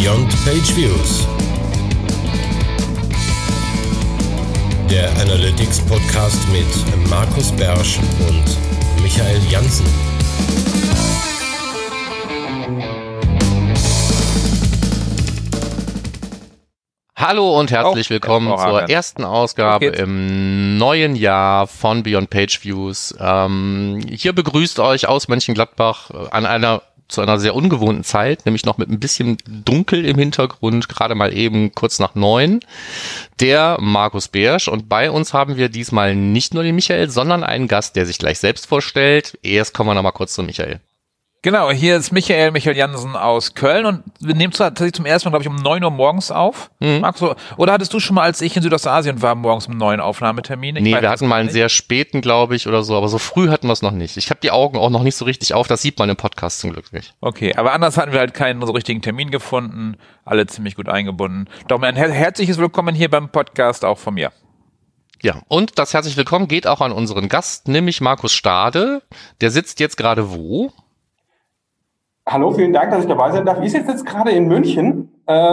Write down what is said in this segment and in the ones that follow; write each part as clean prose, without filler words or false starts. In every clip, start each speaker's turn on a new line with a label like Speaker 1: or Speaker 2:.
Speaker 1: Beyond Page Views, der Analytics Podcast mit Markus Bersch und Michael Janssen.
Speaker 2: Hallo und herzlich willkommen zur ersten Ausgabe im neuen Jahr von Beyond Page Views. Hier begrüßt euch aus Mönchengladbach zu einer sehr ungewohnten Zeit, nämlich noch mit ein bisschen Dunkel im Hintergrund, gerade mal eben kurz nach 9, der Markus Bersch. Und bei uns haben wir diesmal nicht nur den Michael, sondern einen Gast, der sich gleich selbst vorstellt. Erst kommen wir noch mal kurz zu Michael.
Speaker 3: Genau, hier ist Michael Janssen aus Köln und wir nehmen tatsächlich zum ersten Mal, glaube ich, um 9 Uhr morgens auf. Markus, oder hattest du schon mal, als ich in Südostasien war, morgens um 9 Aufnahmetermine?
Speaker 2: Nee, wir hatten mal einen sehr späten, glaube ich, oder so, aber so früh hatten wir es noch nicht. Ich habe die Augen auch noch nicht so richtig auf, das sieht man im Podcast zum Glück nicht.
Speaker 3: Okay, aber anders hatten wir halt keinen so richtigen Termin gefunden, alle ziemlich gut eingebunden. Doch ein herzliches Willkommen hier beim Podcast auch von mir.
Speaker 2: Ja, und das herzlich willkommen geht auch an unseren Gast, nämlich Markus Stade. Der sitzt jetzt gerade wo?
Speaker 4: Hallo, vielen Dank, dass ich dabei sein darf. Ich sitze jetzt gerade in München,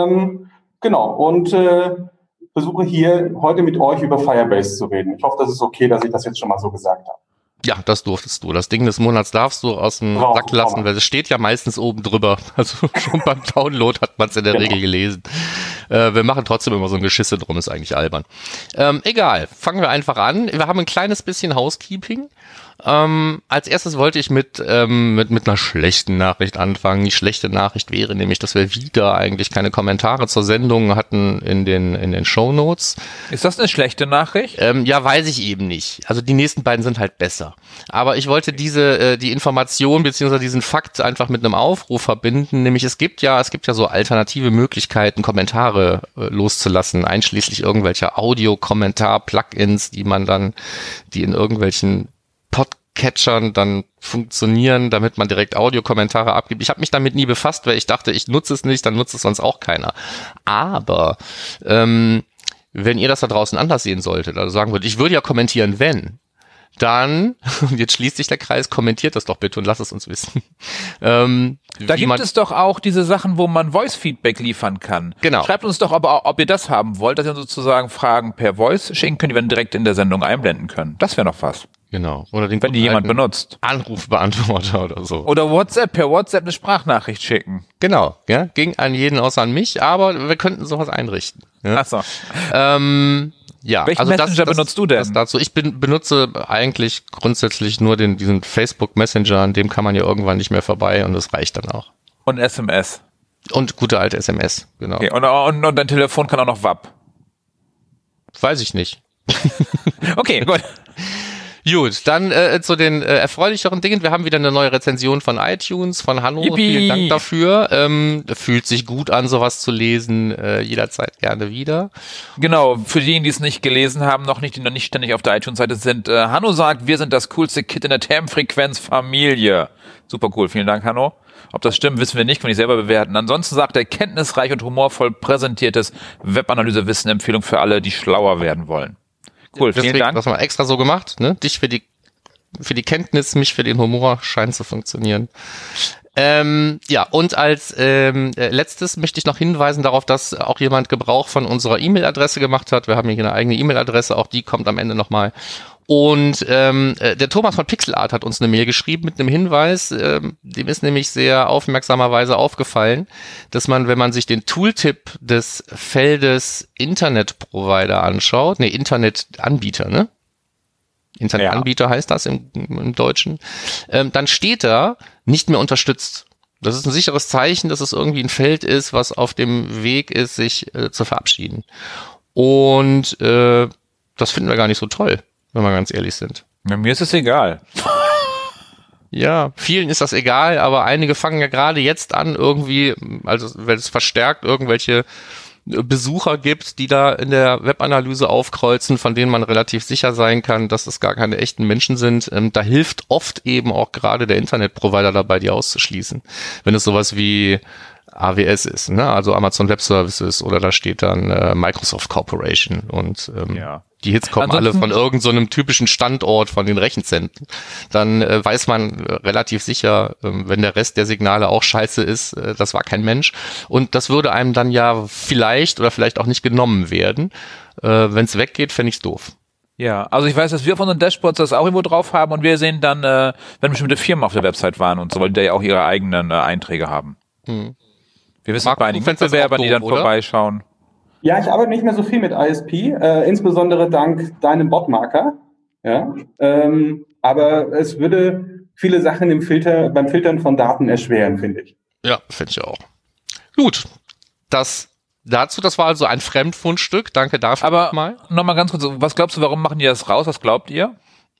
Speaker 4: und versuche hier heute mit euch über Firebase zu reden. Ich hoffe, das ist okay, dass ich das jetzt schon mal so gesagt habe.
Speaker 2: Ja, das durftest du. Das Ding des Monats darfst du aus dem Sack lassen, weil es steht ja meistens oben drüber. Also schon beim Download hat man es in der Regel gelesen. Wir machen trotzdem immer so ein Geschisse drum, ist eigentlich albern. Egal, fangen wir einfach an. Wir haben ein kleines bisschen Housekeeping. Als erstes wollte ich mit einer schlechten Nachricht anfangen. Die schlechte Nachricht wäre nämlich, dass wir wieder eigentlich keine Kommentare zur Sendung hatten in den Shownotes.
Speaker 3: Ist das eine schlechte Nachricht?
Speaker 2: Ja, weiß ich eben nicht. Also die nächsten beiden sind halt besser. Aber ich wollte die Information bzw. diesen Fakt einfach mit einem Aufruf verbinden. Nämlich es gibt ja so alternative Möglichkeiten, Kommentare loszulassen, einschließlich irgendwelcher Audio-Kommentar-Plugins, die in irgendwelchen Podcatchern dann funktionieren, damit man direkt Audiokommentare abgibt. Ich habe mich damit nie befasst, weil ich dachte, ich nutze es nicht, dann nutzt es sonst auch keiner. Aber wenn ihr das da draußen anders sehen solltet, also sagen würdet, ich würde ja kommentieren, wenn, dann, jetzt schließt sich der Kreis, kommentiert das doch bitte und lasst es uns wissen.
Speaker 3: Da gibt es doch auch diese Sachen, wo man Voice-Feedback liefern kann.
Speaker 2: Genau.
Speaker 3: Schreibt uns doch aber, ob ihr das haben wollt, dass ihr sozusagen Fragen per Voice schicken könnt, die wir dann direkt in der Sendung einblenden können. Das wäre noch was.
Speaker 2: Genau. Oder
Speaker 3: wenn die jemand benutzt.
Speaker 2: Anrufbeantworter oder so.
Speaker 3: Oder per WhatsApp eine Sprachnachricht schicken.
Speaker 2: Genau, ja. Ging an jeden außer an mich, aber wir könnten sowas einrichten. Ja?
Speaker 3: Ach so.
Speaker 2: Ja,
Speaker 3: welchen
Speaker 2: also
Speaker 3: Messenger benutzt du denn?
Speaker 2: Das dazu. Ich benutze eigentlich grundsätzlich nur diesen Facebook Messenger, an dem kann man ja irgendwann nicht mehr vorbei und das reicht dann auch.
Speaker 3: Und SMS.
Speaker 2: Und gute alte SMS, genau.
Speaker 3: Okay, und dein Telefon kann auch noch WAP.
Speaker 2: Weiß ich nicht.
Speaker 3: Okay, gut.
Speaker 2: Gut, dann zu den erfreulicheren Dingen. Wir haben wieder eine neue Rezension von iTunes, von Hanno.
Speaker 3: Yippie.
Speaker 2: Vielen Dank dafür. Fühlt sich gut an, sowas zu lesen. Jederzeit gerne wieder.
Speaker 3: Genau, für diejenigen, die es nicht gelesen haben, die noch nicht ständig auf der iTunes-Seite sind. Hanno sagt, wir sind das coolste Kid in der Termfrequenz-Familie. Super cool, vielen Dank, Hanno. Ob das stimmt, wissen wir nicht, kann ich selber bewerten. Ansonsten sagt er, kenntnisreich und humorvoll präsentiertes Webanalyse-Wissen, Empfehlung für alle, die schlauer werden wollen. Cool, vielen Dank.
Speaker 2: Das haben wir extra so gemacht, ne? Dich für die Kenntnis, mich für den Humor, scheint zu funktionieren. Ja, und als letztes möchte ich noch hinweisen darauf, dass auch jemand Gebrauch von unserer E-Mail-Adresse gemacht hat. Wir haben hier eine eigene E-Mail-Adresse, auch die kommt am Ende nochmal. Und der Thomas von Pixelart hat uns eine Mail geschrieben mit einem Hinweis, dem ist nämlich sehr aufmerksamerweise aufgefallen, dass man, wenn man sich den Tooltip des Feldes Internetprovider anschaut, Internetanbieter, ne? Internetanbieter heißt das im Deutschen, dann steht da nicht mehr unterstützt. Das ist ein sicheres Zeichen, dass es irgendwie ein Feld ist, was auf dem Weg ist, sich zu verabschieden. Und das finden wir gar nicht so toll, wenn wir ganz ehrlich sind.
Speaker 3: Ja, mir ist es egal.
Speaker 2: Ja, vielen ist das egal, aber einige fangen ja gerade jetzt an irgendwie, also wenn es verstärkt irgendwelche Besucher gibt, die da in der Webanalyse aufkreuzen, von denen man relativ sicher sein kann, dass es gar keine echten Menschen sind. Da hilft oft eben auch gerade der Internetprovider dabei, die auszuschließen. Wenn es sowas wie AWS ist, ne? Also Amazon Web Services, oder da steht dann Microsoft Corporation und die Hits kommen alle von irgend so einem typischen Standort von den Rechenzentren, dann weiß man relativ sicher, wenn der Rest der Signale auch scheiße ist, das war kein Mensch. Und das würde einem dann ja vielleicht oder vielleicht auch nicht genommen werden. Wenn es weggeht, fände ich es doof.
Speaker 3: Ja, also ich weiß, dass wir auf unseren Dashboards das auch irgendwo drauf haben und wir sehen dann, wenn bestimmte Firmen auf der Website waren und so, weil die ja auch ihre eigenen Einträge haben. Wir wissen bei einigen Wettbewerbern, die dann vorbeischauen.
Speaker 4: Ja, ich arbeite nicht mehr so viel mit ISP, insbesondere dank deinem Botmarker. Ja, aber es würde viele Sachen beim Filtern von Daten erschweren, finde ich.
Speaker 2: Ja, finde ich auch. Gut, das war also ein Fremdfundstück. Danke dafür.
Speaker 3: Aber nochmal ganz kurz, was glaubst du, warum machen die das raus? Was glaubt ihr?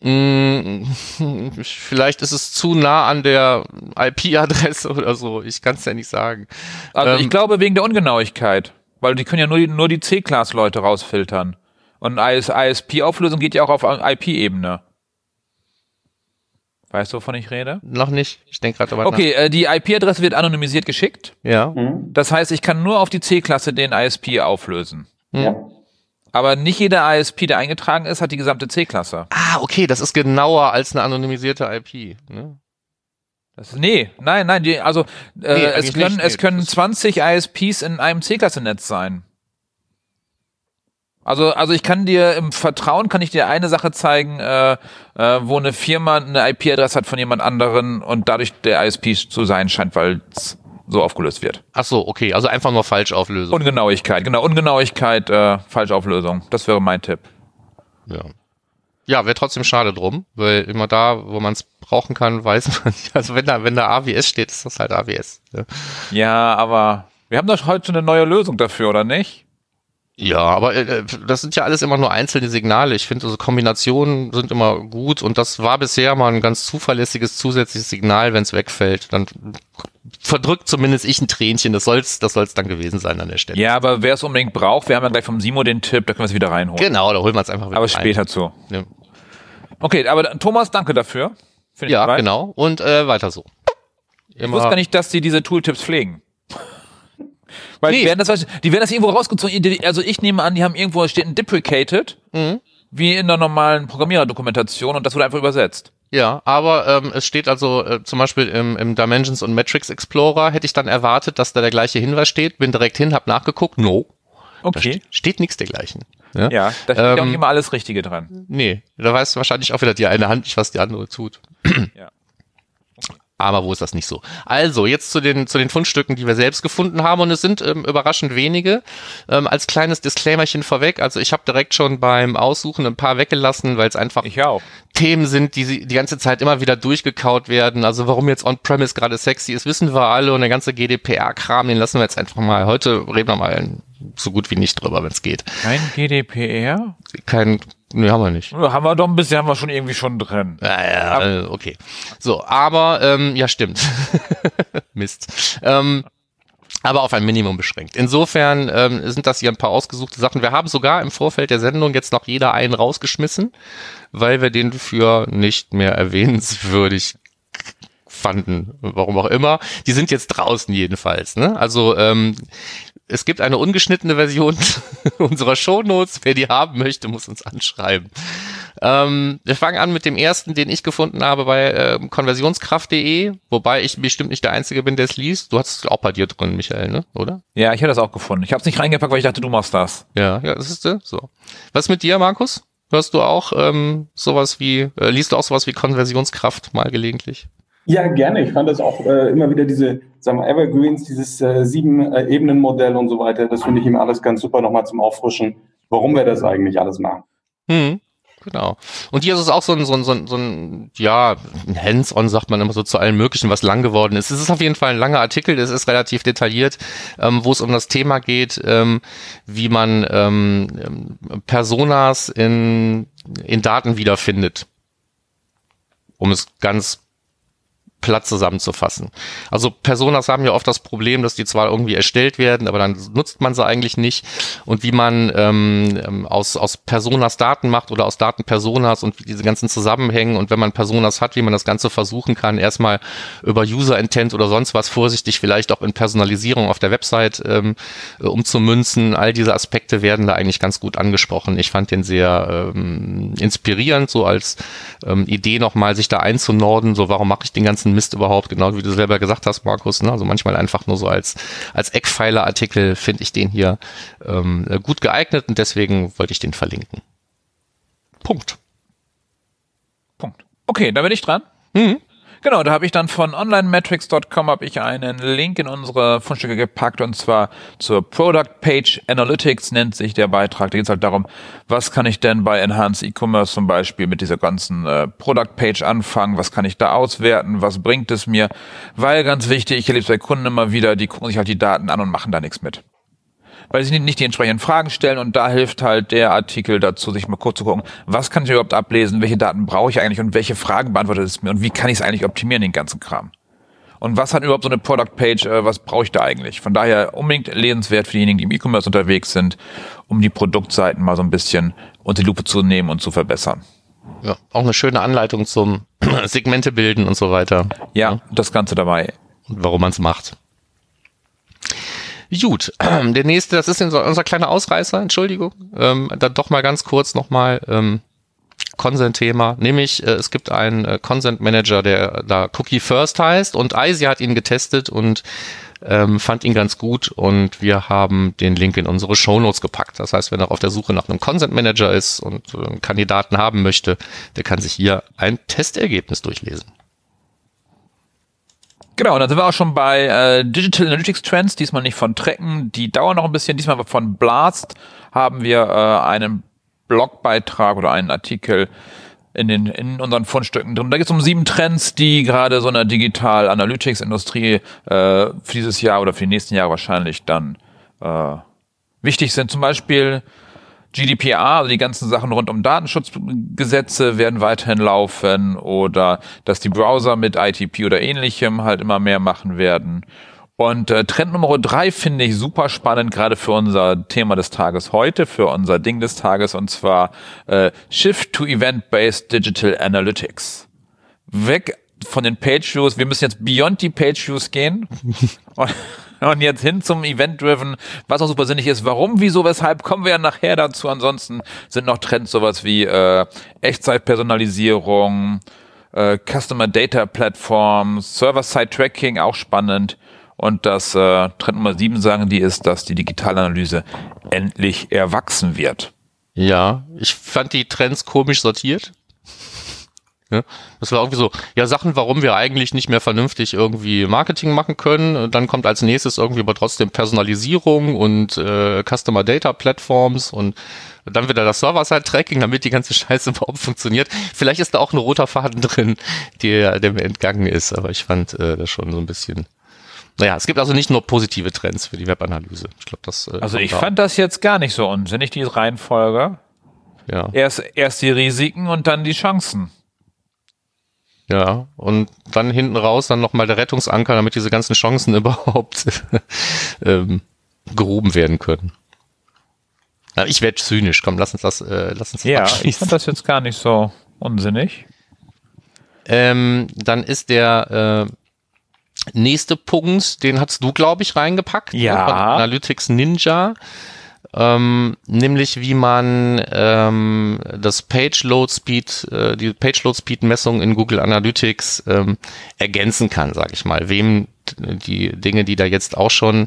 Speaker 2: Vielleicht ist es zu nah an der IP-Adresse oder so. Ich kann es ja nicht sagen.
Speaker 3: Also ich glaube wegen der Ungenauigkeit. Weil die können ja nur die C-Class-Leute rausfiltern. Und ISP-Auflösung geht ja auch auf IP-Ebene. Weißt du, wovon ich rede?
Speaker 2: Noch nicht. Ich denke gerade dabei nach.
Speaker 3: Okay, die IP-Adresse wird anonymisiert geschickt.
Speaker 2: Ja.
Speaker 3: Das heißt, ich kann nur auf die C-Klasse den ISP auflösen.
Speaker 4: Ja.
Speaker 3: Aber nicht jeder ISP, der eingetragen ist, hat die gesamte C-Klasse.
Speaker 2: Ah, okay, das ist genauer als eine anonymisierte IP. Ne?
Speaker 3: Nein, es können 20 ISPs in einem C-Klasse-Netz sein. Also ich kann dir im Vertrauen eine Sache zeigen, wo eine Firma eine IP-Adresse hat von jemand anderen und dadurch der ISP zu sein scheint, weil es so aufgelöst wird.
Speaker 2: Ach so, okay, also einfach nur Falschauflösung.
Speaker 3: Ungenauigkeit, Falschauflösung. Das wäre mein Tipp.
Speaker 2: Ja. Ja, wäre trotzdem schade drum, weil immer da, wo man es brauchen kann, weiß man nicht. Also wenn da AWS steht, ist das halt AWS.
Speaker 3: Ja, aber wir haben doch heute schon eine neue Lösung dafür, oder nicht?
Speaker 2: Ja, aber das sind ja alles immer nur einzelne Signale. Ich finde, also Kombinationen sind immer gut und das war bisher mal ein ganz zuverlässiges zusätzliches Signal, wenn es wegfällt. Dann verdrückt zumindest ich ein Tränchen. Das soll's dann gewesen sein an der Stelle.
Speaker 3: Ja, aber wer es unbedingt braucht, wir haben ja gleich vom Simo den Tipp, da können wir es wieder reinholen.
Speaker 2: Genau, da holen wir es einfach wieder
Speaker 3: aber
Speaker 2: rein.
Speaker 3: Später zu.
Speaker 2: Ja.
Speaker 3: Okay, aber Thomas, danke dafür.
Speaker 2: Ja, genau. Und weiter so.
Speaker 3: Ich wusste gar nicht, dass die diese Tooltips pflegen. Weil die werden das irgendwo rausgezogen. Also ich nehme an, die haben irgendwo, steht ein deprecated, wie in der normalen Programmiererdokumentation und das wurde einfach übersetzt.
Speaker 2: Ja, aber es steht also zum Beispiel im Dimensions und Metrics Explorer, hätte ich dann erwartet, dass da der gleiche Hinweis steht, bin direkt hin, hab nachgeguckt, no.
Speaker 3: Okay.
Speaker 2: Da steht nichts dergleichen.
Speaker 3: Ja, da steht ja auch nicht immer alles Richtige dran.
Speaker 2: Nee, da weiß wahrscheinlich auch wieder die eine Hand nicht, was die andere tut.
Speaker 3: Ja.
Speaker 2: Aber wo ist das nicht so? Also, jetzt zu den Fundstücken, die wir selbst gefunden haben und es sind überraschend wenige. Als kleines Disclaimerchen vorweg, also ich habe direkt schon beim Aussuchen ein paar weggelassen, weil es einfach Themen sind, die ganze Zeit immer wieder durchgekaut werden. Also warum jetzt On-Premise gerade sexy ist, wissen wir alle und der ganze GDPR-Kram, den lassen wir jetzt einfach mal. Heute reden wir mal so gut wie nicht drüber, wenn es geht.
Speaker 3: Kein GDPR?
Speaker 2: Nee, haben wir nicht.
Speaker 3: Haben wir doch ein bisschen, haben wir schon irgendwie schon drin.
Speaker 2: Ja, okay. So, aber, ja, stimmt. Mist. Aber auf ein Minimum beschränkt. Insofern sind das hier ein paar ausgesuchte Sachen. Wir haben sogar im Vorfeld der Sendung jetzt noch jeder einen rausgeschmissen, weil wir den für nicht mehr erwähnenswürdig fanden. Warum auch immer. Die sind jetzt draußen jedenfalls. Ne? Also es gibt eine ungeschnittene Version unserer Shownotes. Wer die haben möchte, muss uns anschreiben. Wir fangen an mit dem ersten, den ich gefunden habe bei konversionskraft.de, wobei ich bestimmt nicht der Einzige bin, der es liest. Du hast es auch bei dir drin, Michael, ne? Oder?
Speaker 3: Ja, ich habe das auch gefunden. Ich habe es nicht reingepackt, weil ich dachte, du machst das.
Speaker 2: Ja, das ist so. Was mit dir, Markus? Hörst du auch liest du auch sowas wie Konversionskraft mal gelegentlich?
Speaker 4: Ja, gerne. Ich fand das auch immer wieder diese, sagen wir, Evergreens, dieses 7-Ebenen-Modell und so weiter. Das finde ich immer alles ganz super nochmal zum Auffrischen, warum wir das eigentlich alles machen.
Speaker 2: Genau. Und hier ist es auch so ein Hands-on, sagt man immer so zu allem Möglichen, was lang geworden ist. Es ist auf jeden Fall ein langer Artikel, es ist relativ detailliert, wo es um das Thema geht, wie man Personas in Daten wiederfindet. Um es ganz platt zusammenzufassen. Also Personas haben ja oft das Problem, dass die zwar irgendwie erstellt werden, aber dann nutzt man sie eigentlich nicht. Und wie man aus Personas Daten macht oder aus Daten Personas und diese ganzen Zusammenhänge und wenn man Personas hat, wie man das Ganze versuchen kann, erstmal über User Intent oder sonst was vorsichtig vielleicht auch in Personalisierung auf der Website umzumünzen. All diese Aspekte werden da eigentlich ganz gut angesprochen. Ich fand den sehr inspirierend, so als Idee nochmal sich da einzunorden, so warum mache ich den ganzen Mist überhaupt, genau wie du selber gesagt hast, Markus, ne? Also manchmal einfach nur so als Eckpfeiler-Artikel finde ich den hier gut geeignet und deswegen wollte ich den verlinken. Punkt.
Speaker 3: Okay, da bin ich dran.
Speaker 2: Mhm.
Speaker 3: Genau, da habe ich dann von onlinemetrics.com habe ich einen Link in unsere Fundstücke gepackt und zwar zur Product Page Analytics nennt sich der Beitrag. Da geht es halt darum, was kann ich denn bei Enhanced E-Commerce zum Beispiel mit dieser ganzen Product Page anfangen, was kann ich da auswerten, was bringt es mir, weil ganz wichtig, ich erlebe es bei Kunden immer wieder, die gucken sich halt die Daten an und machen da nichts mit. Weil sie nicht die entsprechenden Fragen stellen und da hilft halt der Artikel dazu, sich mal kurz zu gucken, was kann ich überhaupt ablesen, welche Daten brauche ich eigentlich und welche Fragen beantwortet es mir und wie kann ich es eigentlich optimieren, den ganzen Kram. Und was hat überhaupt so eine Product Page, was brauche ich da eigentlich? Von daher unbedingt lesenswert für diejenigen, die im E-Commerce unterwegs sind, um die Produktseiten mal so ein bisschen unter die Lupe zu nehmen und zu verbessern.
Speaker 2: Ja, auch eine schöne Anleitung zum Segmente bilden und so weiter.
Speaker 3: Ja, das Ganze dabei.
Speaker 2: Und warum man es macht. Gut, der nächste, das ist unser kleiner Ausreißer, Entschuldigung, dann doch mal ganz kurz nochmal Consent-Thema, nämlich es gibt einen Consent Manager, der da Cookie First heißt und Eisi hat ihn getestet und fand ihn ganz gut und wir haben den Link in unsere Shownotes gepackt. Das heißt, wenn er auf der Suche nach einem Consent Manager ist und einen Kandidaten haben möchte, der kann sich hier ein Testergebnis durchlesen.
Speaker 3: Genau, und dann sind wir auch schon bei Digital Analytics Trends, diesmal nicht von Trecken, die dauern noch ein bisschen, diesmal von Blast haben wir einen Blogbeitrag oder einen Artikel in unseren Fundstücken drin. Da geht es um 7 Trends, die gerade so in der Digital Analytics Industrie für dieses Jahr oder für die nächsten Jahre wahrscheinlich dann wichtig sind. Zum Beispiel GDPR, also die ganzen Sachen rund um Datenschutzgesetze werden weiterhin laufen oder dass die Browser mit ITP oder ähnlichem halt immer mehr machen werden. Und Trend Nummer 3 finde ich super spannend, gerade für unser Thema des Tages heute, für unser Ding des Tages, und zwar Shift to Event-Based Digital Analytics. Weg von den Page-Views, wir müssen jetzt beyond die Page-Views gehen und jetzt hin zum Event-Driven, was auch super sinnig ist. Warum, wieso, weshalb, kommen wir ja nachher dazu. Ansonsten sind noch Trends sowas wie Echtzeitpersonalisierung, Customer Data Platforms, Server-Side-Tracking, auch spannend. Und das Trend Nummer 7 sagen die ist, dass die Digitalanalyse endlich erwachsen wird.
Speaker 2: Ja, ich fand die Trends komisch sortiert. Ja, das war irgendwie so, ja, Sachen, warum wir eigentlich nicht mehr vernünftig irgendwie Marketing machen können. Und dann kommt als nächstes irgendwie aber trotzdem Personalisierung und Customer Data Platforms und dann wieder das Server-Side-Tracking, damit die ganze Scheiße überhaupt funktioniert. Vielleicht ist da auch ein roter Faden drin, der mir entgangen ist, aber ich fand das schon so ein bisschen. Naja, es gibt also nicht nur positive Trends für die Webanalyse. Ich glaube, das.
Speaker 3: Also ich fand das jetzt gar nicht so unsinnig, die Reihenfolge.
Speaker 2: Ja.
Speaker 3: Erst die Risiken und dann die Chancen.
Speaker 2: Ja, und dann hinten raus dann nochmal der Rettungsanker, damit diese ganzen Chancen überhaupt gehoben werden können. Ja, ich werde zynisch, komm, lass uns das
Speaker 3: Ja,
Speaker 2: abschließen.
Speaker 3: ich fand das jetzt gar nicht so unsinnig.
Speaker 2: Dann ist der nächste Punkt, den hast du, glaube ich, reingepackt.
Speaker 3: Ja.
Speaker 2: Von Analytics Ninja. Nämlich wie man das die Page-Load-Speed-Messung in Google Analytics ergänzen kann, sage ich mal. Wem die Dinge, die da jetzt auch schon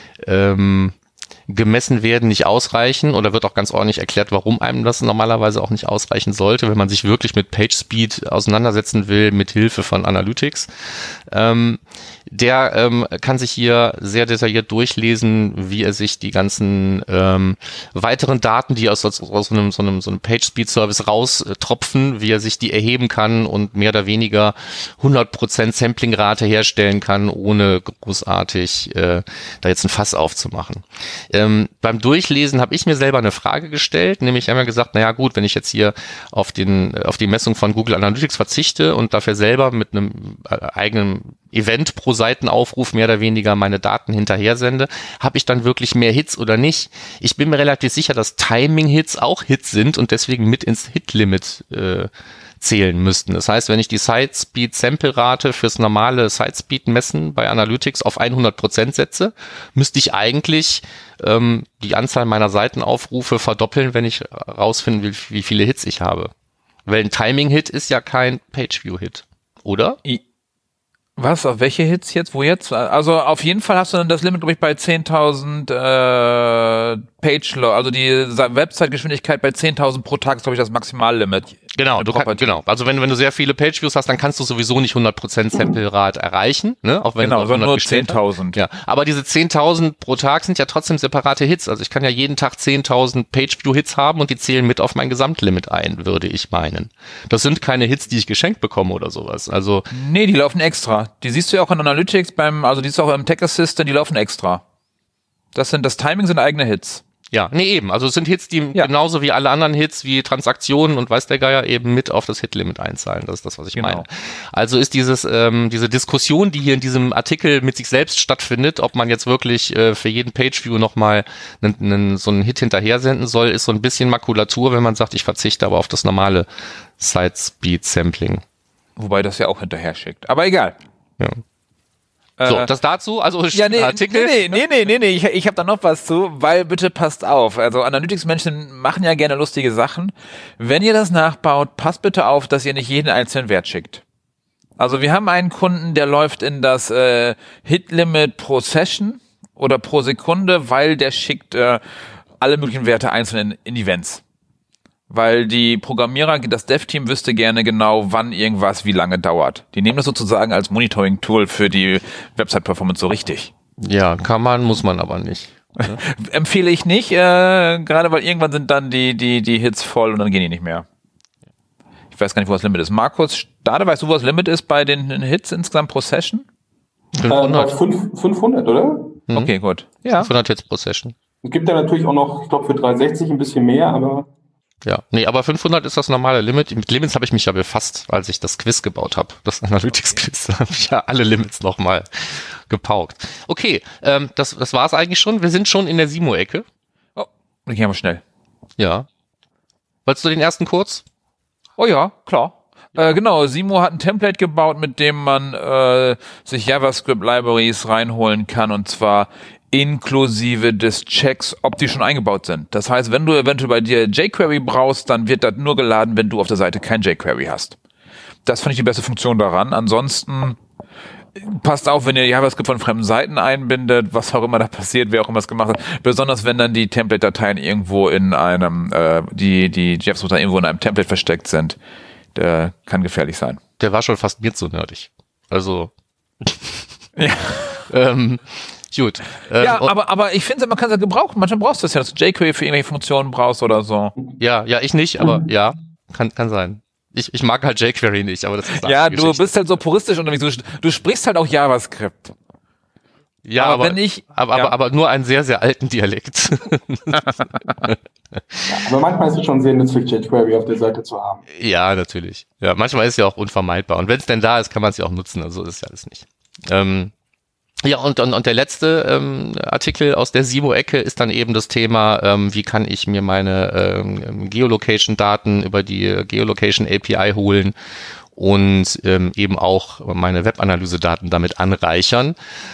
Speaker 2: gemessen werden, nicht ausreichen, oder wird auch ganz ordentlich erklärt, warum einem das normalerweise auch nicht ausreichen sollte, wenn man sich wirklich mit PageSpeed auseinandersetzen will, mit Hilfe von Analytics. Der kann sich hier sehr detailliert durchlesen, wie er sich die ganzen weiteren Daten, die aus so einem PageSpeed-Service raustropfen, wie er sich die erheben kann und mehr oder weniger 100% Samplingrate herstellen kann, ohne großartig da jetzt ein Fass aufzumachen. beim Durchlesen habe ich mir selber eine Frage gestellt, nämlich haben wir gesagt, naja gut, wenn ich jetzt hier auf die Messung von Google Analytics verzichte und dafür selber mit einem eigenen Event pro Seitenaufruf mehr oder weniger meine Daten hinterher sende, habe ich dann wirklich mehr Hits oder nicht? Ich bin mir relativ sicher, dass Timing-Hits auch Hits sind und deswegen mit ins Hit-Limit zählen müssten. Das heißt, wenn ich die Site-Speed-Sample-Rate fürs normale Site-Speed-Messen bei Analytics auf 100% setze, müsste ich eigentlich die Anzahl meiner Seitenaufrufe verdoppeln, wenn ich rausfinden will, wie viele Hits ich habe. Weil ein Timing-Hit ist ja kein Page-View-Hit, oder?
Speaker 3: Was? Auf welche Hits jetzt? Wo jetzt? Also auf jeden Fall hast du dann das Limit, glaube ich, bei 10.000 also die Website-Geschwindigkeit bei 10.000 pro Tag ist, glaube ich, das Maximallimit.
Speaker 2: Genau, genau. Also wenn du sehr viele Page-Views hast, dann kannst du sowieso nicht 100% Sample-Rate erreichen, ne? Auch wenn
Speaker 3: genau,
Speaker 2: du
Speaker 3: nur 10.000.
Speaker 2: Ja, aber diese 10.000 pro Tag sind ja trotzdem separate Hits. Also ich kann ja jeden Tag 10.000 Page-View-Hits haben und die zählen mit auf mein Gesamtlimit ein, würde ich meinen. Das sind keine Hits, die ich geschenkt bekomme oder sowas. Also
Speaker 3: nee, die laufen extra. Die siehst du ja auch in Analytics die siehst du auch im Tech Assistant, die laufen extra. Das Timing sind eigene Hits.
Speaker 2: Ja, nee, eben. Also es sind Hits, die genauso wie alle anderen Hits, wie Transaktionen und weiß der Geier eben mit auf das Hit-Limit einzahlen. Das ist das, was ich meine. Also ist diese Diskussion, die hier in diesem Artikel mit sich selbst stattfindet, ob man jetzt wirklich für jeden Page-View nochmal so einen Hit hinterher senden soll, ist so ein bisschen Makulatur, wenn man sagt, ich verzichte aber auf das normale Site-Speed-Sampling.
Speaker 3: Wobei das ja auch hinterher schickt. Aber egal.
Speaker 2: Ja. So, das dazu, also
Speaker 3: Artikel. Nee, ich habe da noch was zu, weil bitte passt auf. Also Analytics-Menschen machen ja gerne lustige Sachen. Wenn ihr das nachbaut, passt bitte auf, dass ihr nicht jeden einzelnen Wert schickt. Also wir haben einen Kunden, der läuft in das Hit-Limit pro Session oder pro Sekunde, weil der schickt alle möglichen Werte einzeln in Events. Weil die Programmierer, das Dev-Team wüsste gerne genau, wann irgendwas wie lange dauert. Die nehmen das sozusagen als Monitoring-Tool für die Website-Performance so richtig.
Speaker 2: Ja, kann man, muss man aber nicht. Ne?
Speaker 3: Empfehle ich nicht, gerade weil irgendwann sind dann die Hits voll und dann gehen die nicht mehr. Ich weiß gar nicht, wo das Limit ist. Markus Stade, weißt du, wo das Limit ist bei den Hits insgesamt pro Session?
Speaker 4: 500, 500 oder?
Speaker 3: Okay, gut. Ja.
Speaker 2: 500 Hits pro Session.
Speaker 4: Es gibt ja natürlich auch noch, ich glaube, für 360 ein bisschen mehr, aber...
Speaker 2: Ja, nee, aber 500 ist das normale Limit. Mit Limits habe ich mich ja befasst, als ich das Quiz gebaut habe. Das Analytics-Quiz, da habe ich ja alle Limits nochmal gepaukt. Okay, das war's eigentlich schon. Wir sind schon in der Simo-Ecke.
Speaker 3: Oh, dann gehen wir schnell.
Speaker 2: Ja. Wolltest du den ersten kurz?
Speaker 3: Oh ja, klar. Genau, Simo hat ein Template gebaut, mit dem man sich JavaScript-Libraries reinholen kann, und zwar inklusive des Checks, ob die schon eingebaut sind. Das heißt, wenn du eventuell bei dir jQuery brauchst, dann wird das nur geladen, wenn du auf der Seite kein jQuery hast. Das finde ich die beste Funktion daran. Ansonsten passt auf, wenn ihr JavaScript von fremden Seiten einbindet, was auch immer da passiert, wer auch immer es gemacht hat. Besonders wenn dann die Template-Dateien irgendwo in einem, die JavaScript irgendwo in einem Template versteckt sind. Der kann gefährlich sein.
Speaker 2: Der war schon fast mir zu nerdig. Also.
Speaker 3: Ja.
Speaker 2: Gut.
Speaker 3: Ja, aber ich finde, man kann es ja gebrauchen. Manchmal brauchst du es ja, dass du jQuery für irgendwelche Funktionen brauchst oder so.
Speaker 2: Ja, ich nicht, aber ja, kann sein. Ich mag halt jQuery nicht, aber das ist
Speaker 3: ja, du bist halt so puristisch unterwegs. Du sprichst halt auch JavaScript.
Speaker 2: Ja, aber nur einen sehr, sehr alten Dialekt.
Speaker 4: Ja, aber manchmal ist es schon sehr nützlich, jQuery auf der Seite zu haben.
Speaker 2: Ja, natürlich. Ja, manchmal ist es ja auch unvermeidbar. Und wenn es denn da ist, kann man es ja auch nutzen. Also ist ja alles nicht. Ja, und der letzte Artikel aus der Simo-Ecke ist dann eben das Thema, wie kann ich mir meine Geolocation-Daten über die Geolocation-API holen und eben auch meine Webanalyse-Daten damit anreichern.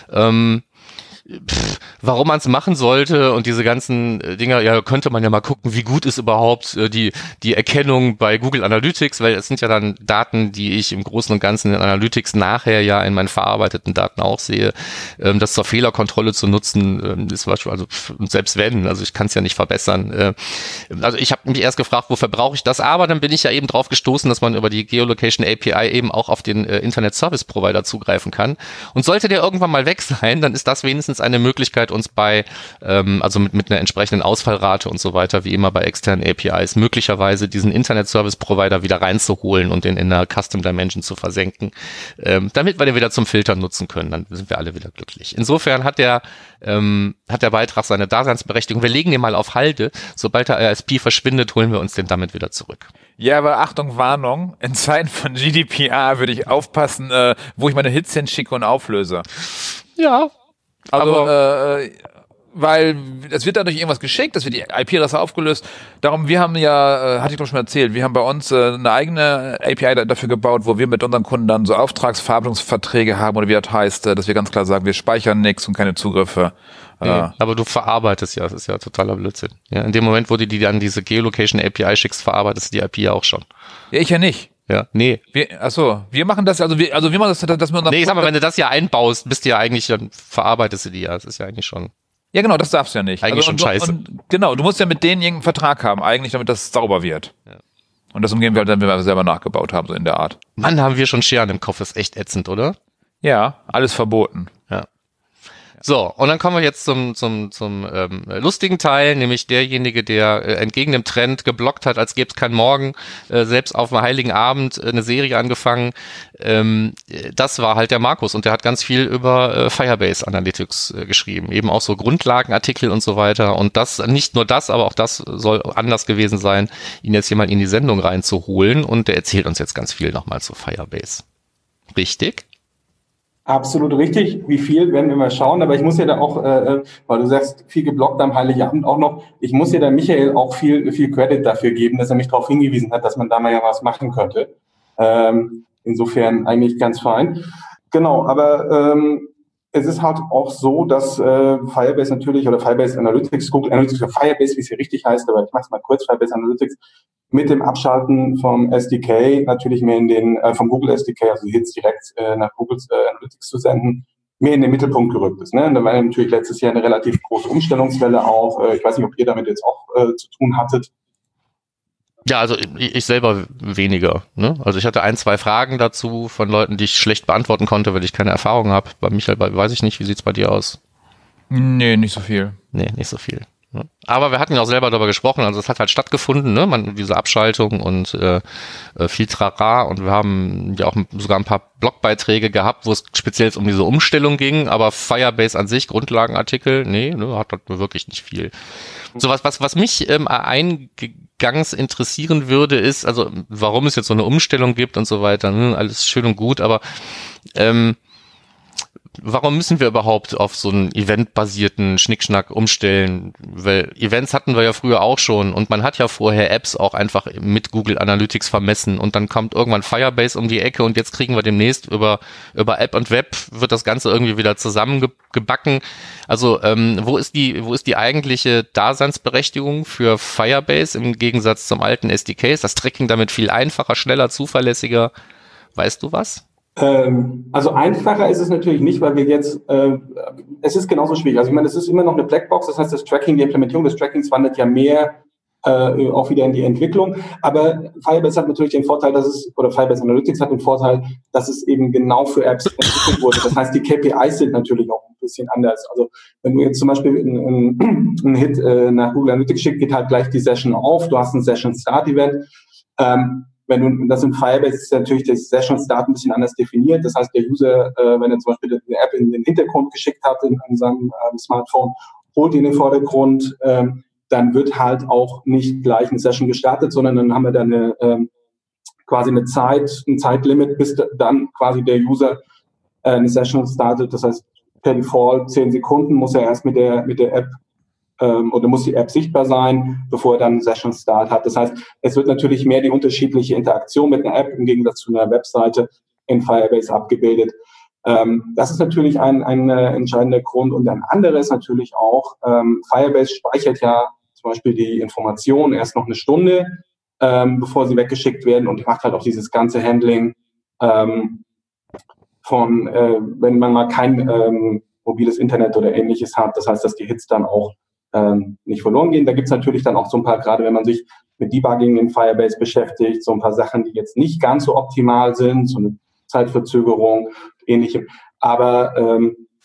Speaker 2: Warum man es machen sollte und diese ganzen Dinger, ja, könnte man ja mal gucken, wie gut ist überhaupt die Erkennung bei Google Analytics, weil es sind ja dann Daten, die ich im Großen und Ganzen in Analytics nachher ja in meinen verarbeiteten Daten auch sehe. Das zur Fehlerkontrolle zu nutzen, ist wahrscheinlich, also selbst wenn, also ich kann es ja nicht verbessern. Also ich habe mich erst gefragt, wofür brauche ich das, aber dann bin ich ja eben drauf gestoßen, dass man über die Geolocation API eben auch auf den Internet Service Provider zugreifen kann. Und sollte der irgendwann mal weg sein, dann ist das wenigstens eine Möglichkeit, uns also mit einer entsprechenden Ausfallrate und so weiter, wie immer bei externen APIs, möglicherweise diesen Internet-Service-Provider wieder reinzuholen und den in einer Custom Dimension zu versenken, damit wir den wieder zum Filtern nutzen können. Dann sind wir alle wieder glücklich. Insofern hat der Beitrag seine Daseinsberechtigung. Wir legen den mal auf Halde. Sobald der ISP verschwindet, holen wir uns den damit wieder zurück.
Speaker 3: Ja, aber Achtung, Warnung. In Zeiten von GDPR würde ich aufpassen, wo ich meine Hits hinschicke und auflöse.
Speaker 2: Ja.
Speaker 3: Also, weil es wird dadurch irgendwas geschickt, es wird die IP-Adresse aufgelöst. Darum, wir haben ja, hatte ich doch schon erzählt, wir haben bei uns eine eigene API dafür gebaut, wo wir mit unseren Kunden dann so Auftragsverarbeitungsverträge haben, oder wie das heißt, dass wir ganz klar sagen, wir speichern nichts und keine Zugriffe.
Speaker 2: Nee, aber du verarbeitest ja, das ist ja totaler Blödsinn. Ja, in dem Moment, wo du die dann diese Geolocation API schickst, verarbeitest du die IP ja auch schon.
Speaker 3: Ja, ich ja nicht.
Speaker 2: Ja, nee.
Speaker 3: Wir machen das, wir machen das, dass wir
Speaker 2: Nee, ich sag mal, wenn du das ja einbaust, bist du ja eigentlich, dann verarbeitest du die ja. Das ist ja eigentlich schon.
Speaker 3: Ja, genau, das darfst du ja nicht.
Speaker 2: Eigentlich schon scheiße.
Speaker 3: Genau, du musst ja mit denen irgendeinen Vertrag haben, eigentlich, damit das sauber wird. Ja. Und das umgehen wir halt dann, wenn wir selber nachgebaut haben, so in der Art.
Speaker 2: Mann, haben wir schon Scheren im Kopf, ist echt ätzend, oder?
Speaker 3: Ja, alles verboten.
Speaker 2: Ja. So, und dann kommen wir jetzt zum lustigen Teil, nämlich derjenige, der entgegen dem Trend geblockt hat, als gäbe es keinen Morgen, selbst auf dem Heiligen Abend eine Serie angefangen. Das war halt der Markus und der hat ganz viel über Firebase Analytics geschrieben, eben auch so Grundlagenartikel und so weiter. Und das, nicht nur das, aber auch das soll anders gewesen sein, ihn jetzt hier mal in die Sendung reinzuholen. Und der erzählt uns jetzt ganz viel nochmal zu Firebase. Richtig?
Speaker 4: Absolut richtig. Wie viel, werden wir mal schauen. Aber ich muss ja da auch, weil du sagst, viel geblockt am Heiligabend auch noch, ich muss ja da Michael auch viel Credit dafür geben, dass er mich darauf hingewiesen hat, dass man da mal ja was machen könnte. Insofern eigentlich ganz fein. Genau, aber es ist halt auch so, dass Firebase natürlich, oder Firebase Analytics, Google Analytics für Firebase, wie es hier richtig heißt, aber ich mache es mal kurz, Firebase Analytics, mit dem Abschalten vom SDK, natürlich mehr in den, vom Google SDK, also jetzt direkt nach Google Analytics zu senden, mehr in den Mittelpunkt gerückt ist. Ne? Da war natürlich letztes Jahr eine relativ große Umstellungswelle auch. Ich weiß nicht, ob ihr damit jetzt auch zu tun hattet.
Speaker 2: Ja, also ich selber weniger. Ne? Also ich hatte 1, 2 Fragen dazu von Leuten, die ich schlecht beantworten konnte, weil ich keine Erfahrung habe. Bei Michael weiß ich nicht, wie sieht's bei dir aus?
Speaker 3: Nee, nicht so viel.
Speaker 2: Nee, nicht so viel. Ne? Aber wir hatten ja auch selber darüber gesprochen, also es hat halt stattgefunden, ne? Diese Abschaltung und viel Trara, und wir haben ja auch sogar ein paar Blogbeiträge gehabt, wo es speziell um diese Umstellung ging, aber Firebase an sich, Grundlagenartikel, nee, ne, hat wirklich nicht viel. So was mich eingangs interessieren würde, ist, also warum es jetzt so eine Umstellung gibt und so weiter, ne? Alles schön und gut, aber warum müssen wir überhaupt auf so einen eventbasierten Schnickschnack umstellen? Weil Events hatten wir ja früher auch schon und man hat ja vorher Apps auch einfach mit Google Analytics vermessen und dann kommt irgendwann Firebase um die Ecke und jetzt kriegen wir demnächst über App und Web wird das Ganze irgendwie wieder zusammengebacken. Also wo ist die eigentliche Daseinsberechtigung für Firebase im Gegensatz zum alten SDK? Ist das Tracking damit viel einfacher, schneller, zuverlässiger? Weißt du was?
Speaker 4: Also einfacher ist es natürlich nicht, weil wir jetzt, es ist genauso schwierig. Also ich meine, es ist immer noch eine Blackbox, das heißt, das Tracking, die Implementierung des Trackings wandert ja mehr auch wieder in die Entwicklung. Aber Firebase hat natürlich den Vorteil, Firebase Analytics hat den Vorteil, dass es eben genau für Apps entwickelt wurde. Das heißt, die KPIs sind natürlich auch ein bisschen anders. Also wenn du jetzt zum Beispiel einen Hit nach Google Analytics schickst, geht halt gleich die Session auf, du hast ein Session Start Event. Wenn du das in Firebase ist natürlich das Session Start ein bisschen anders definiert. Das heißt, der User, wenn er zum Beispiel eine App in den Hintergrund geschickt hat in seinem Smartphone, holt ihn in den Vordergrund, dann wird halt auch nicht gleich eine Session gestartet, sondern dann haben wir dann quasi ein Zeitlimit, bis dann quasi der User eine Session startet. Das heißt, per Default 10 Sekunden muss er erst mit der App oder muss die App sichtbar sein, bevor er dann Session Start hat. Das heißt, es wird natürlich mehr die unterschiedliche Interaktion mit einer App im Gegensatz zu einer Webseite in Firebase abgebildet. Das ist natürlich ein entscheidender Grund. Und ein anderer ist natürlich auch, Firebase speichert ja zum Beispiel die Informationen erst noch eine Stunde, bevor sie weggeschickt werden, und macht halt auch dieses ganze Handling wenn man mal kein mobiles Internet oder Ähnliches hat. Das heißt, dass die Hits dann auch nicht verloren gehen. Da gibt's natürlich dann auch so ein paar, gerade wenn man sich mit Debugging in Firebase beschäftigt, so ein paar Sachen, die jetzt nicht ganz so optimal sind, so eine Zeitverzögerung, ähnlichem. Aber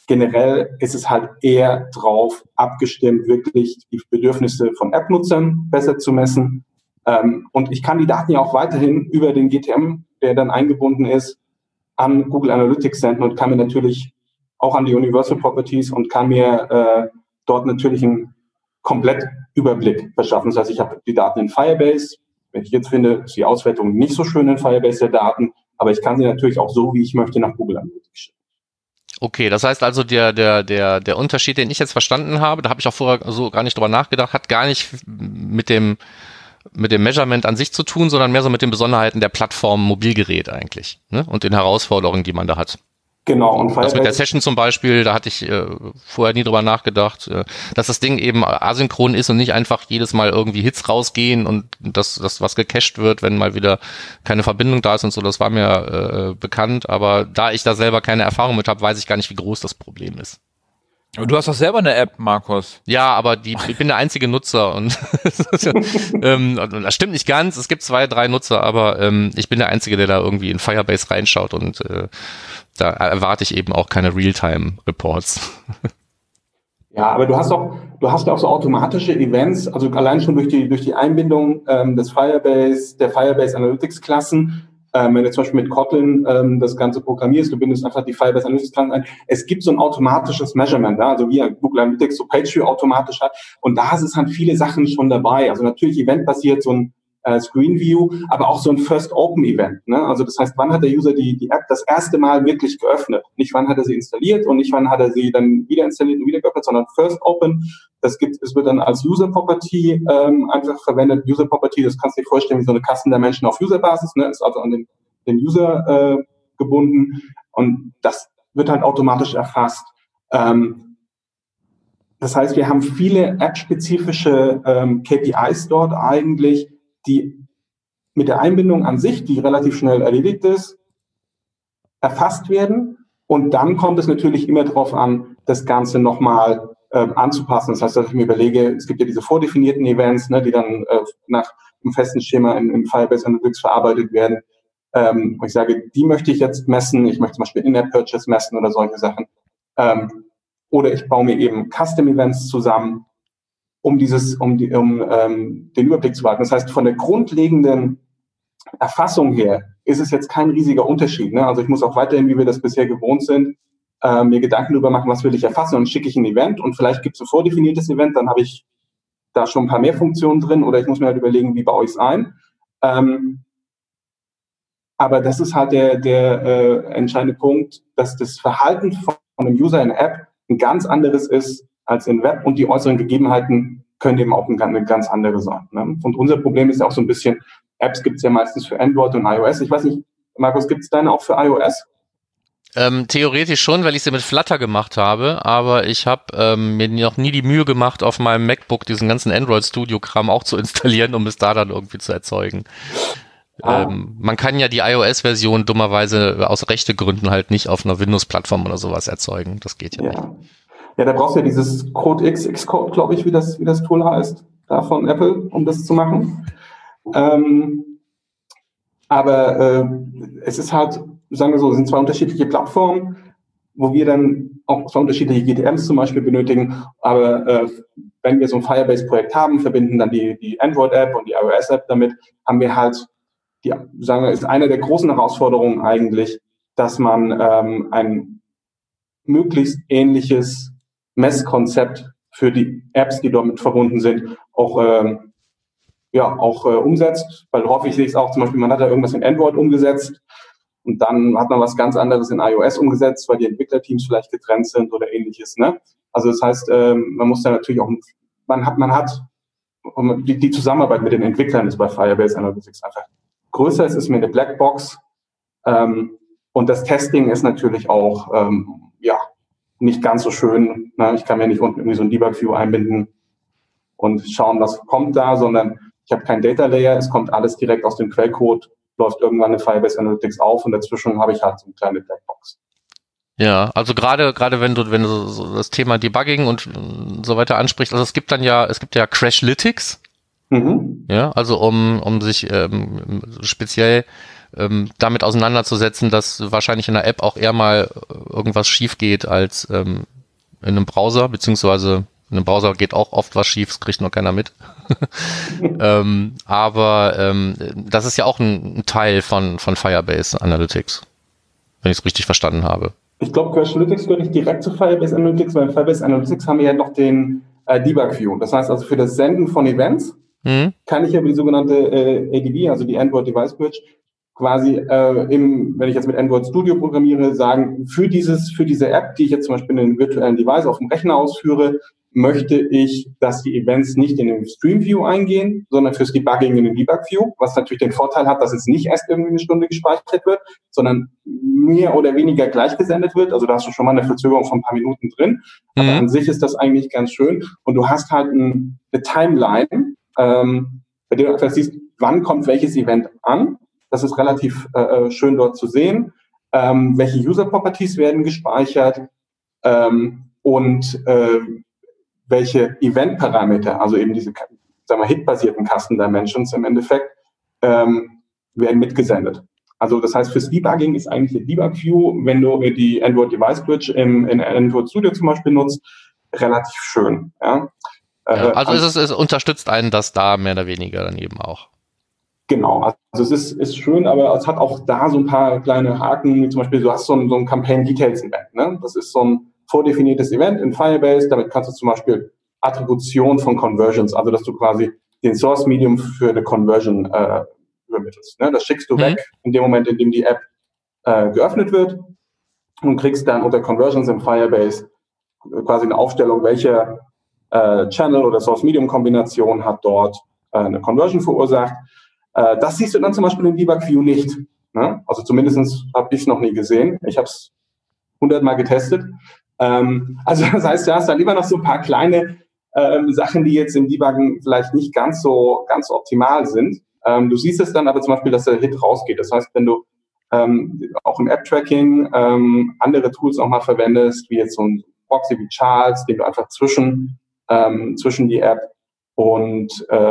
Speaker 4: generell ist es halt eher drauf abgestimmt, wirklich die Bedürfnisse von App-Nutzern besser zu messen. Und ich kann die Daten ja auch weiterhin über den GTM, der dann eingebunden ist, an Google Analytics senden und kann mir natürlich auch an die Universal Properties und kann mir dort natürlich einen Komplettüberblick verschaffen. Das heißt, ich habe die Daten in Firebase. Wenn ich jetzt finde, ist die Auswertung nicht so schön in Firebase der Daten, aber ich kann sie natürlich auch so, wie ich möchte, nach Google Analytics schicken.
Speaker 2: Okay, das heißt also, der Unterschied, den ich jetzt verstanden habe, da habe ich auch vorher so gar nicht drüber nachgedacht, hat gar nicht mit dem Measurement an sich zu tun, sondern mehr so mit den Besonderheiten der Plattform Mobilgerät eigentlich, ne? Und den Herausforderungen, die man da hat.
Speaker 4: Genau. Und
Speaker 2: das mit der Session zum Beispiel, da hatte ich vorher nie drüber nachgedacht, dass das Ding eben asynchron ist und nicht einfach jedes Mal irgendwie Hits rausgehen und das was gecached wird, wenn mal wieder keine Verbindung da ist und so, das war mir bekannt, aber da ich da selber keine Erfahrung mit habe, weiß ich gar nicht, wie groß das Problem ist.
Speaker 3: Aber du hast doch selber eine App, Markus.
Speaker 2: Ja, aber ich bin der einzige Nutzer und das stimmt nicht ganz, es gibt 2, 3 Nutzer, aber ich bin der Einzige, der da irgendwie in Firebase reinschaut und da erwarte ich eben auch keine Realtime-Reports.
Speaker 4: Ja, aber du hast auch so automatische Events, also allein schon durch die Einbindung der Firebase Analytics-Klassen. Wenn du zum Beispiel mit Kotlin das Ganze programmierst, du bindest einfach die Firebase Analytics-Klassen ein. Es gibt so ein automatisches Measurement, ja, also wie Google Analytics so PageView automatisch hat. Und da sind halt viele Sachen schon dabei. Also natürlich eventbasiert so ein Screen View, aber auch so ein First Open Event. Ne? Also das heißt, wann hat der User die App das erste Mal wirklich geöffnet? Nicht wann hat er sie installiert und nicht wann hat er sie dann wieder installiert und wieder geöffnet, sondern First Open. Es wird dann als User Property einfach verwendet. User Property, das kannst du dir vorstellen wie so eine Custom Dimension auf User Basis, ne? Ist also an den User gebunden und das wird halt automatisch erfasst. Das heißt, wir haben viele App-spezifische KPIs dort eigentlich, die mit der Einbindung an sich, die relativ schnell erledigt ist, erfasst werden. Und dann kommt es natürlich immer darauf an, das Ganze nochmal anzupassen. Das heißt, dass ich mir überlege, es gibt ja diese vordefinierten Events, ne, die dann nach einem festen Schema im Firebase Analytics verarbeitet werden. Ich sage, die möchte ich jetzt messen. Ich möchte zum Beispiel In-App-Purchase messen oder solche Sachen. Oder ich baue mir eben Custom-Events zusammen, um den Überblick zu behalten. Das heißt, von der grundlegenden Erfassung her ist es jetzt kein riesiger Unterschied. Ne? Also ich muss auch weiterhin, wie wir das bisher gewohnt sind, mir Gedanken darüber machen, was will ich erfassen, und schicke ich ein Event und vielleicht gibt es ein vordefiniertes Event, dann habe ich da schon ein paar mehr Funktionen drin oder ich muss mir halt überlegen, wie baue ich es ein. Aber das ist halt der entscheidende Punkt, dass das Verhalten von einem User in der App ein ganz anderes ist als im Web und die äußeren Gegebenheiten können eben auch eine ganz andere sein. Ne? Und unser Problem ist ja auch so ein bisschen, Apps gibt es ja meistens für Android und iOS. Ich weiß nicht, Markus, gibt es deine auch für iOS?
Speaker 2: Theoretisch schon, weil ich sie mit Flutter gemacht habe, aber ich habe mir noch nie die Mühe gemacht, auf meinem MacBook diesen ganzen Android-Studio-Kram auch zu installieren, um es da dann irgendwie zu erzeugen. Man kann ja die iOS-Version dummerweise aus Rechtegründen halt nicht auf einer Windows-Plattform oder sowas erzeugen. Das geht ja nicht.
Speaker 4: Ja, da brauchst du ja dieses Code Xcode, glaube ich, wie das Tool heißt, da von Apple, um das zu machen. Aber es ist halt, sagen wir so, es sind 2 unterschiedliche Plattformen, wo wir dann auch 2 unterschiedliche GTMs zum Beispiel benötigen. Aber wenn wir so ein Firebase-Projekt haben, verbinden dann die Android-App und die iOS-App damit, haben wir halt, sagen wir, ist eine der großen Herausforderungen eigentlich, dass man ein möglichst ähnliches Messkonzept für die Apps, die damit verbunden sind, auch umsetzt, weil häufig sehe ich es auch, zum Beispiel, man hat da irgendwas in Android umgesetzt und dann hat man was ganz anderes in iOS umgesetzt, weil die Entwicklerteams vielleicht getrennt sind oder ähnliches. Ne? Also das heißt, man muss da natürlich auch, die Zusammenarbeit mit den Entwicklern ist bei Firebase Analytics einfach größer, es ist mehr eine Blackbox und das Testing ist natürlich auch nicht ganz so schön. Ne? Ich kann mir nicht unten irgendwie so ein Debug-View einbinden und schauen, was kommt da, sondern ich habe kein Data Layer, es kommt alles direkt aus dem Quellcode, läuft irgendwann eine Firebase Analytics auf und dazwischen habe ich halt so eine kleine Blackbox.
Speaker 2: Ja, also gerade wenn du so das Thema Debugging und so weiter ansprichst, also es gibt ja Crashlytics. Ja, also um sich speziell damit auseinanderzusetzen, dass wahrscheinlich in der App auch eher mal irgendwas schief geht als in einem Browser, beziehungsweise in einem Browser geht auch oft was schief, das kriegt noch keiner mit. Aber das ist ja auch ein Teil von Firebase Analytics, wenn ich es richtig verstanden habe.
Speaker 4: Ich glaube, Crashlytics gehört nicht direkt zu Firebase Analytics, weil in Firebase Analytics haben wir ja noch den Debug View. Das heißt also, für das Senden von Events kann ich ja über die sogenannte ADB, also die Android Device Bridge, quasi wenn ich jetzt mit Android Studio programmiere, sagen, für diese App, die ich jetzt zum Beispiel in einem virtuellen Device auf dem Rechner ausführe, möchte ich, dass die Events nicht in den Stream View eingehen, sondern fürs Debugging in den Debug View, was natürlich den Vorteil hat, dass es nicht erst irgendwie eine Stunde gespeichert wird, sondern mehr oder weniger gleichgesendet wird. Also da hast du schon mal eine Verzögerung von ein paar Minuten drin. Aber an sich ist das eigentlich ganz schön. Und du hast halt eine Timeline, bei der du einfach siehst, wann kommt welches Event an. Das ist relativ schön dort zu sehen. Welche User-Properties werden gespeichert und welche Event-Parameter, also eben diese, sagen wir, hit-basierten Custom Dimensions im Endeffekt, werden mitgesendet. Also das heißt, fürs Debugging ist eigentlich der Debug View, wenn du die Android Device Bridge in Android Studio zum Beispiel nutzt, relativ schön. Ja?
Speaker 2: Also es unterstützt einen das da mehr oder weniger dann eben auch.
Speaker 4: Genau, also es ist schön, aber es hat auch da so ein paar kleine Haken, wie zum Beispiel, du hast so ein Campaign Details Event, ne? Das ist so ein vordefiniertes Event in Firebase, damit kannst du zum Beispiel Attribution von Conversions, also dass du quasi den Source Medium für eine Conversion übermittelst. Ne? Das schickst du weg in dem Moment, in dem die App geöffnet wird und kriegst dann unter Conversions in Firebase quasi eine Aufstellung, welche Channel oder Source Medium Kombination hat dort eine Conversion verursacht. Das siehst du dann zum Beispiel im Debug View nicht. Ne? Also zumindest habe ich es noch nie gesehen. Ich habe es 100-mal getestet. Also das heißt, du hast dann immer noch so ein paar kleine Sachen, die jetzt im Debuggen vielleicht nicht ganz so optimal sind. Du siehst es dann aber zum Beispiel, dass der Hit rausgeht. Das heißt, wenn du auch im App-Tracking andere Tools auch mal verwendest, wie jetzt so ein Proxy wie Charles, den du einfach zwischen die App und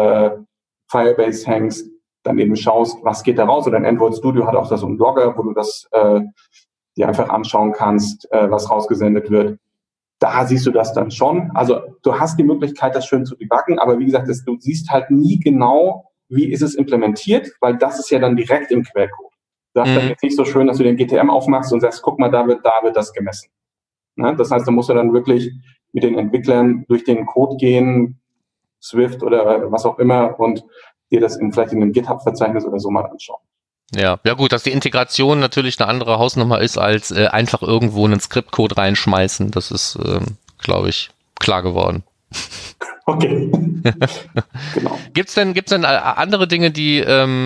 Speaker 4: Firebase hängst, dann eben schaust, was geht da raus. Oder ein Android Studio hat auch da so einen Logger, wo du das dir einfach anschauen kannst, was rausgesendet wird. Da siehst du das dann schon. Also du hast die Möglichkeit, das schön zu debuggen, aber wie gesagt, du siehst halt nie genau, wie ist es implementiert, weil das ist ja dann direkt im Quellcode. Du hast dann jetzt nicht so schön, dass du den GTM aufmachst und sagst, guck mal, da wird das gemessen. Ne? Das heißt, da musst du dann wirklich mit den Entwicklern durch den Code gehen, Swift oder was auch immer, und dir das vielleicht in einem GitHub-Verzeichnis oder so mal anschauen.
Speaker 2: Ja, gut, dass die Integration natürlich eine andere Hausnummer ist, als einfach irgendwo einen Skriptcode reinschmeißen. Das ist, glaube ich, klar geworden.
Speaker 4: Okay. Genau.
Speaker 2: Gibt's denn andere Dinge, die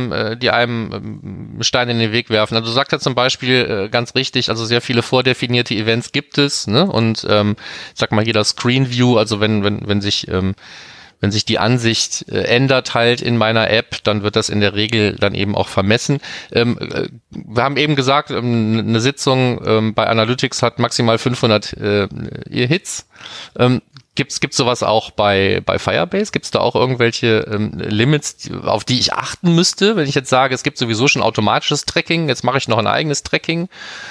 Speaker 2: einem Stein in den Weg werfen? Also du sagst ja zum Beispiel ganz richtig, also sehr viele vordefinierte Events gibt es, ne? Und ich sag mal, jeder Screen View, also wenn sich die Ansicht ändert halt in meiner App, dann wird das in der Regel dann eben auch vermessen. Wir haben eben gesagt, eine Sitzung bei Analytics hat maximal 500 Hits. Gibt's sowas auch bei Firebase? Gibt's da auch irgendwelche Limits, auf die ich achten müsste, wenn ich jetzt sage, es gibt sowieso schon automatisches Tracking, jetzt mache ich noch ein eigenes Tracking?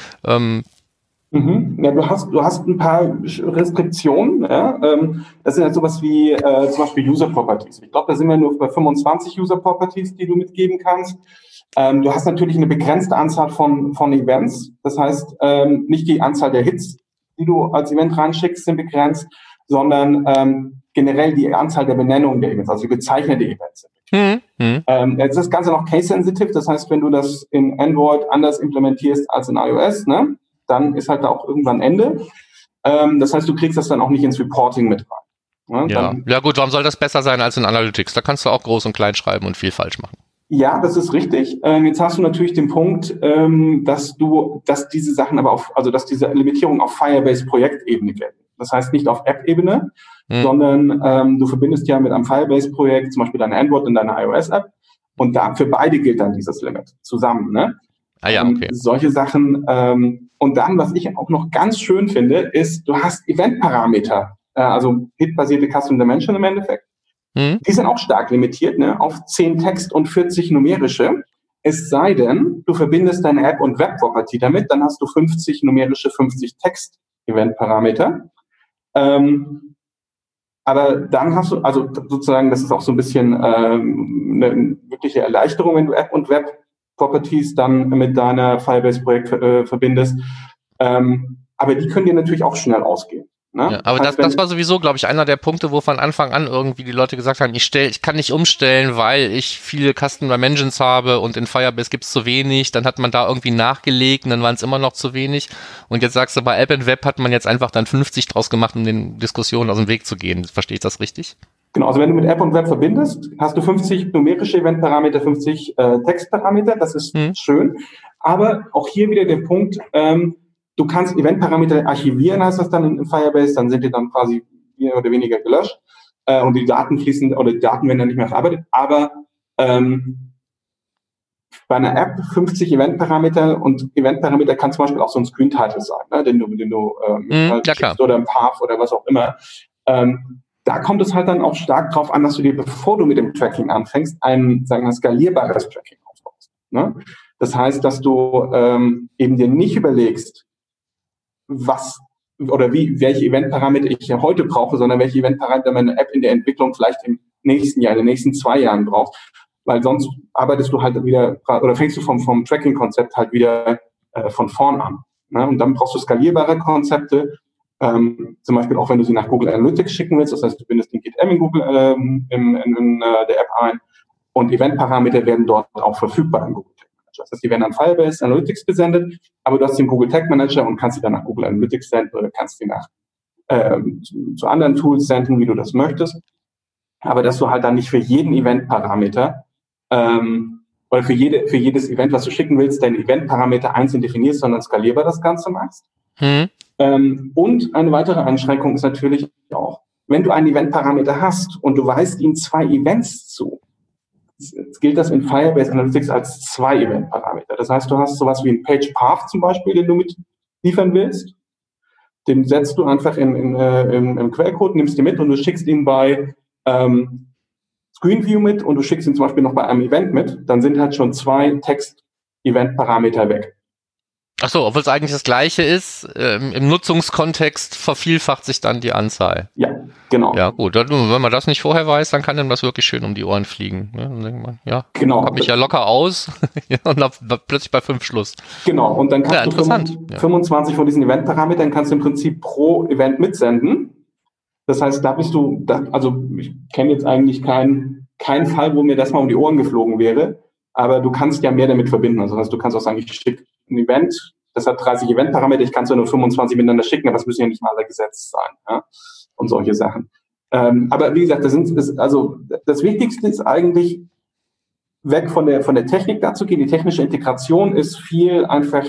Speaker 4: Ja, du hast ein paar Restriktionen. Ja? Das sind halt sowas wie zum Beispiel User Properties. Ich glaube, da sind wir nur bei 25 User Properties, die du mitgeben kannst. Du hast natürlich eine begrenzte Anzahl von Events. Das heißt, nicht die Anzahl der Hits, die du als Event reinschickst, sind begrenzt, sondern generell die Anzahl der Benennungen der Events, also die bezeichnete Events. Jetzt ist das Ganze noch case-sensitive. Das heißt, wenn du das in Android anders implementierst als in iOS, ne, dann ist halt da auch irgendwann Ende. Das heißt, du kriegst das dann auch nicht ins Reporting mit rein. Ne?
Speaker 2: Ja gut, warum soll das besser sein als in Analytics? Da kannst du auch groß und klein schreiben und viel falsch machen.
Speaker 4: Ja, das ist richtig. Jetzt hast du natürlich den Punkt, dass diese Sachen aber dass diese Limitierung auf Firebase-Projektebene gelten. Das heißt nicht auf App-Ebene, sondern du verbindest ja mit einem Firebase-Projekt zum Beispiel deine Android und deine iOS-App, und da für beide gilt dann dieses Limit zusammen. Ne?
Speaker 2: Ah ja, okay.
Speaker 4: Solche Sachen. Und dann, was ich auch noch ganz schön finde, ist, du hast Event-Parameter, also Hit-basierte Custom Dimension im Endeffekt. Die sind auch stark limitiert, ne, auf 10 Text und 40 numerische. Es sei denn, du verbindest deine App- und Web-Property damit, dann hast du 50 numerische, 50 Text-Event-Parameter. Aber dann hast du, also sozusagen, das ist auch so ein bisschen eine wirkliche Erleichterung, wenn du App- und Web-Properties dann mit deiner Firebase-Projekt verbindest. Aber die können dir natürlich auch schnell ausgehen. Ne?
Speaker 2: Ja, aber das war sowieso, glaube ich, einer der Punkte, wo von Anfang an irgendwie die Leute gesagt haben, ich kann nicht umstellen, weil ich viele Custom Dimensions habe und in Firebase gibt's zu wenig. Dann hat man da irgendwie nachgelegt und dann waren es immer noch zu wenig. Und jetzt sagst du, bei App and Web hat man jetzt einfach dann 50 draus gemacht, um den Diskussionen aus dem Weg zu gehen. Verstehe ich das richtig?
Speaker 4: Genau, also wenn du mit App und Web verbindest, hast du 50 numerische Eventparameter, 50 Textparameter, das ist schön. Aber auch hier wieder der Punkt, du kannst Eventparameter archivieren, heißt das dann in Firebase, dann sind die dann quasi mehr oder weniger gelöscht und die Daten fließen oder die Daten werden dann nicht mehr verarbeitet. Aber bei einer App 50 Eventparameter und Eventparameter kann zum Beispiel auch so ein Screen-Title sein, ne, den du schickst oder ein Path oder was auch immer. Da kommt es halt dann auch stark drauf an, dass du dir, bevor du mit dem Tracking anfängst, ein, sagen wir, skalierbares Tracking aufbaust. Ne? Das heißt, dass du eben dir nicht überlegst, was oder welche Eventparameter ich heute brauche, sondern welche Eventparameter meine App in der Entwicklung vielleicht im nächsten Jahr, in den nächsten 2 Jahren braucht. Weil sonst arbeitest du halt wieder, oder fängst du vom Tracking-Konzept halt wieder von vorn an. Ne? Und dann brauchst du skalierbare Konzepte, zum Beispiel auch wenn du sie nach Google Analytics schicken willst, das heißt, du bindest den GitM in Google in der App ein und Eventparameter werden dort auch verfügbar in Google Tag Manager. Das heißt, die werden an Firebase Analytics gesendet, aber du hast den Google Tag Manager und kannst sie dann nach Google Analytics senden oder kannst sie nach zu anderen Tools senden, wie du das möchtest. Aber dass du halt dann nicht für jeden Eventparameter oder für jedes Event, was du schicken willst, deine Eventparameter einzeln definierst, sondern skalierbar das Ganze machst. Und eine weitere Einschränkung ist natürlich auch, wenn du einen Eventparameter hast und du weist ihm 2 Events zu, gilt das in Firebase Analytics als 2 Eventparameter. Das heißt, du hast sowas wie einen Page Path zum Beispiel, den du mitliefern willst. Den setzt du einfach im Quellcode, nimmst ihn mit und du schickst ihn bei Screen View mit und du schickst ihn zum Beispiel noch bei einem Event mit. Dann sind halt schon 2 Text-Event-Parameter weg.
Speaker 2: Ach so, obwohl es eigentlich das Gleiche ist, im Nutzungskontext vervielfacht sich dann die Anzahl.
Speaker 4: Ja, genau.
Speaker 2: Ja, gut, wenn man das nicht vorher weiß, dann kann dem das wirklich schön um die Ohren fliegen. Ja, dann denkt man, ja,
Speaker 4: genau.
Speaker 2: Hab mich ja locker aus und dann plötzlich bei 5 Schluss.
Speaker 4: Genau, und dann kannst du 25 von diesen Event-Parametern kannst du im Prinzip pro Event mitsenden. Das heißt, da bist du, also ich kenne jetzt eigentlich keinen Fall, wo mir das mal um die Ohren geflogen wäre, aber du kannst ja mehr damit verbinden. Also du kannst auch sagen, ich schicke ein Event, das hat 30 Eventparameter, ich kann es nur 25 miteinander schicken, aber das müssen ja nicht mal alle gesetzt sein, ja? Und solche Sachen. Aber wie gesagt, das Wichtigste ist eigentlich, weg von der Technik dazu gehen. Die technische Integration ist viel einfach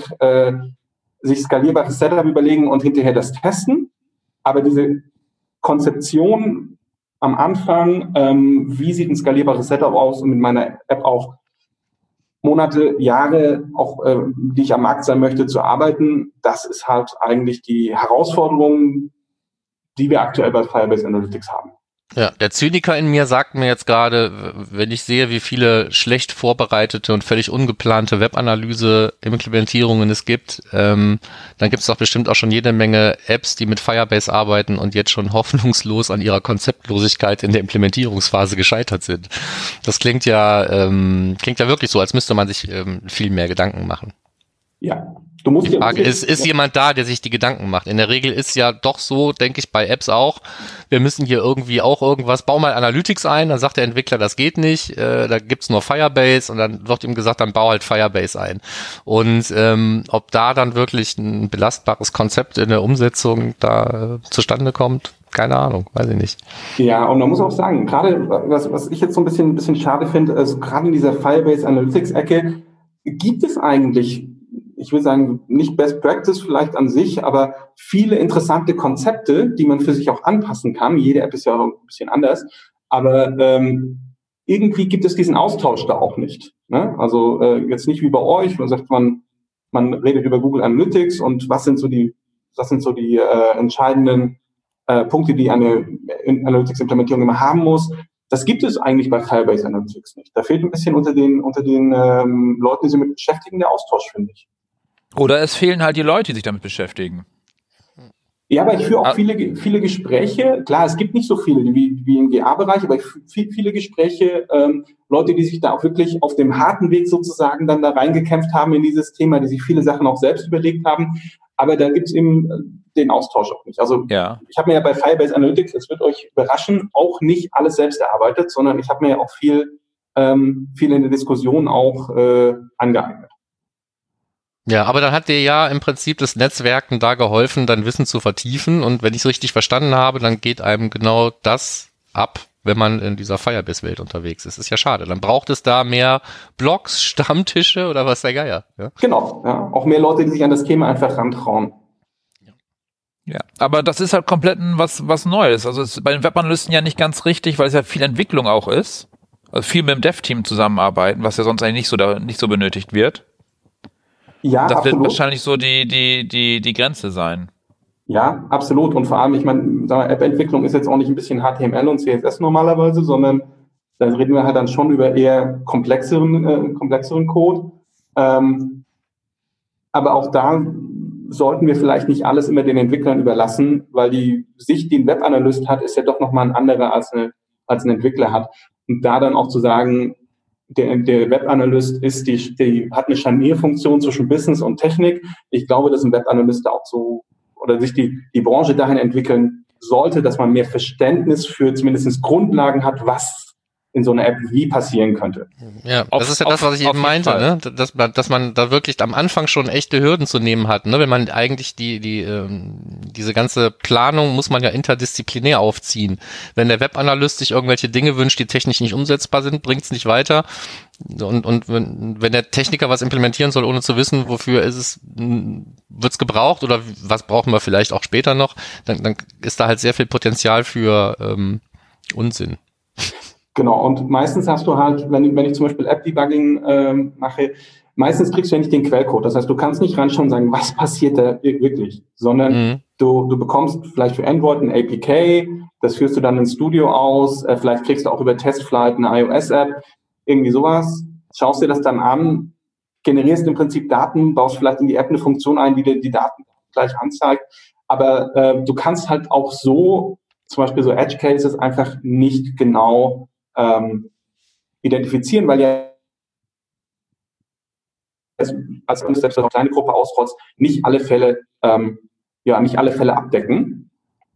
Speaker 4: sich skalierbares Setup überlegen und hinterher das testen. Aber diese Konzeption am Anfang, wie sieht ein skalierbares Setup aus und mit meiner App auch Monate, Jahre, auch die ich am Markt sein möchte, zu arbeiten, das ist halt eigentlich die Herausforderung, die wir aktuell bei Firebase Analytics haben.
Speaker 2: Ja, der Zyniker in mir sagt mir jetzt gerade, wenn ich sehe, wie viele schlecht vorbereitete und völlig ungeplante Webanalyse-Implementierungen es gibt, dann gibt es doch bestimmt auch schon jede Menge Apps, die mit Firebase arbeiten und jetzt schon hoffnungslos an ihrer Konzeptlosigkeit in der Implementierungsphase gescheitert sind. Das klingt ja wirklich so, als müsste man sich viel mehr Gedanken machen.
Speaker 4: Ja.
Speaker 2: Die Frage ist jemand da, der sich die Gedanken macht? In der Regel ist ja doch so, denke ich, bei Apps auch, wir müssen hier irgendwie auch irgendwas, bau mal Analytics ein, dann sagt der Entwickler, das geht nicht, da gibt's nur Firebase und dann wird ihm gesagt, dann bau halt Firebase ein. Und ob da dann wirklich ein belastbares Konzept in der Umsetzung da zustande kommt, keine Ahnung, weiß ich nicht.
Speaker 4: Ja, und man muss auch sagen, gerade was ich jetzt so ein bisschen schade finde, also gerade in dieser Firebase Analytics-Ecke gibt es eigentlich, ich will sagen, nicht Best Practice vielleicht an sich, aber viele interessante Konzepte, die man für sich auch anpassen kann. Jede App ist ja auch ein bisschen anders, aber irgendwie gibt es diesen Austausch da auch nicht. Ne? Also jetzt nicht wie bei euch, man sagt, man redet über Google Analytics und was sind so die entscheidenden Punkte, die eine Analytics-Implementierung immer haben muss. Das gibt es eigentlich bei Firebase Analytics nicht. Da fehlt ein bisschen unter den Leuten, die sich damit beschäftigen, der Austausch, finde ich.
Speaker 3: Oder es fehlen halt die Leute, die sich damit beschäftigen.
Speaker 4: Ja, aber ich führe auch viele Gespräche. Klar, es gibt nicht so viele wie im GA-Bereich, aber viele Gespräche, Leute, die sich da auch wirklich auf dem harten Weg sozusagen dann da reingekämpft haben in dieses Thema, die sich viele Sachen auch selbst überlegt haben. Aber da gibt's eben den Austausch auch nicht. Also Ich habe mir ja bei Firebase Analytics, es wird euch überraschen, auch nicht alles selbst erarbeitet, sondern ich habe mir ja auch viel in der Diskussion auch angeeignet.
Speaker 2: Ja, aber dann hat dir ja im Prinzip das Netzwerken da geholfen, dein Wissen zu vertiefen. Und wenn ich es richtig verstanden habe, dann geht einem genau das ab, wenn man in dieser Firebase-Welt unterwegs ist. Ist ja schade. Dann braucht es da mehr Blogs, Stammtische oder was der Geier. Ja?
Speaker 4: Genau, ja. Auch mehr Leute, die sich an das Thema einfach rantrauen.
Speaker 3: Ja, aber das ist halt komplett was Neues. Also es ist bei den Webanalysten ja nicht ganz richtig, weil es ja viel Entwicklung auch ist. Also viel mit dem Dev-Team zusammenarbeiten, was ja sonst eigentlich nicht so benötigt wird.
Speaker 4: Ja,
Speaker 3: das
Speaker 4: absolut.
Speaker 3: wird wahrscheinlich so die Grenze sein.
Speaker 4: Ja, absolut. Und vor allem, ich meine, App-Entwicklung ist jetzt auch nicht ein bisschen HTML und CSS normalerweise, sondern da reden wir halt dann schon über eher komplexeren Code. Aber auch da sollten wir vielleicht nicht alles immer den Entwicklern überlassen, weil die Sicht, die ein Webanalyst hat, ist ja doch nochmal ein anderer als ein Entwickler hat. Und da dann auch zu sagen, der Webanalyst hat eine Scharnierfunktion zwischen Business und Technik. Ich glaube, dass ein Webanalyst auch so oder sich die Branche dahin entwickeln sollte, dass man mehr Verständnis für zumindest Grundlagen hat, was in so einer App wie passieren könnte.
Speaker 2: Ja, das ist ja das, was ich eben meinte, ne? Dass man da wirklich am Anfang schon echte Hürden zu nehmen hat, ne? Wenn man eigentlich diese ganze Planung muss man ja interdisziplinär aufziehen. Wenn der Webanalyst sich irgendwelche Dinge wünscht, die technisch nicht umsetzbar sind, bringt's nicht weiter. Und wenn der Techniker was implementieren soll, ohne zu wissen, wofür wird's gebraucht oder was brauchen wir vielleicht auch später noch, dann ist da halt sehr viel Potenzial für Unsinn.
Speaker 4: Genau, und meistens hast du halt, wenn ich zum Beispiel App-Debugging mache, meistens kriegst du ja nicht den Quellcode. Das heißt, du kannst nicht reinschauen und sagen, was passiert da wirklich, sondern du bekommst vielleicht für Android ein APK, das führst du dann in Studio aus, vielleicht kriegst du auch über Testflight eine iOS-App, irgendwie sowas, schaust dir das dann an, generierst im Prinzip Daten, baust vielleicht in die App eine Funktion ein, die dir die Daten gleich anzeigt, aber du kannst halt auch so, zum Beispiel so Edge Cases, einfach nicht genau identifizieren, weil ja als du selbst eine kleine Gruppe ausrollst, nicht alle Fälle abdecken.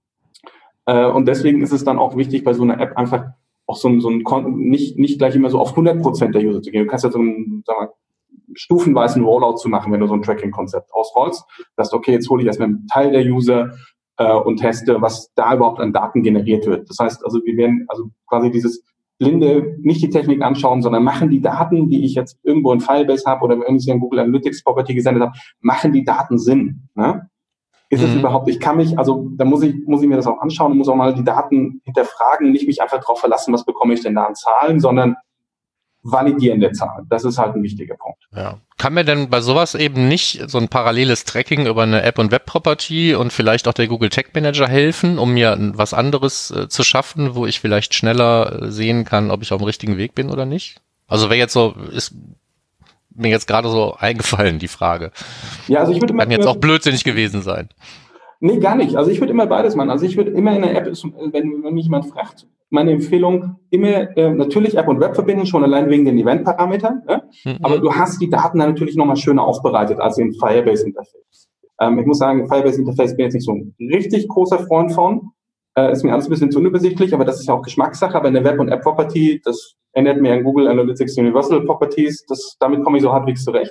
Speaker 4: Und deswegen ist es dann auch wichtig, bei so einer App einfach auch nicht gleich immer so auf 100% der User zu gehen. Du kannst ja so einen, stufenweisen Rollout zu machen, wenn du so ein Tracking-Konzept ausrollst. Das ist okay, jetzt hole ich erstmal einen Teil der User und teste, was da überhaupt an Daten generiert wird. Das heißt, also wir werden also quasi dieses blinde, nicht die Technik anschauen, sondern machen die Daten, die ich jetzt irgendwo in Firebase habe oder irgendwie in Google Analytics Property gesendet habe, machen die Daten Sinn? Ne? Ist es überhaupt, da muss ich mir das auch anschauen und muss auch mal die Daten hinterfragen, nicht mich einfach darauf verlassen, was bekomme ich denn da an Zahlen, sondern validierende Zahlen. Das ist halt ein wichtiger Punkt.
Speaker 2: Ja. Kann mir denn bei sowas eben nicht so ein paralleles Tracking über eine App- und Web-Property und vielleicht auch der Google Tag Manager helfen, um mir was anderes zu schaffen, wo ich vielleicht schneller sehen kann, ob ich auf dem richtigen Weg bin oder nicht? Also ist mir jetzt gerade so eingefallen, die Frage.
Speaker 4: Ja, also ich würde
Speaker 2: kann jetzt auch blödsinnig gewesen sein.
Speaker 4: Nee, gar nicht. Also ich würde immer beides machen. Also ich würde immer in der App, wenn mich jemand fragt, meine Empfehlung, immer natürlich App und Web verbinden, schon allein wegen den Event-Parametern. Ne? Aber du hast die Daten dann natürlich nochmal schöner aufbereitet als im Firebase-Interface. Ich muss sagen, Firebase-Interface bin ich jetzt nicht so ein richtig großer Freund von. Ist mir alles ein bisschen zu unübersichtlich, aber das ist ja auch Geschmackssache. Aber in der Web- und App-Property, das erinnert mir an Google Analytics Universal Properties, damit komme ich so halbwegs zurecht.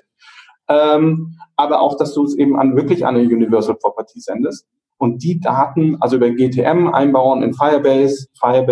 Speaker 4: Aber auch, dass du es eben wirklich an eine Universal Property sendest und die Daten, also über GTM einbauen in Firebase,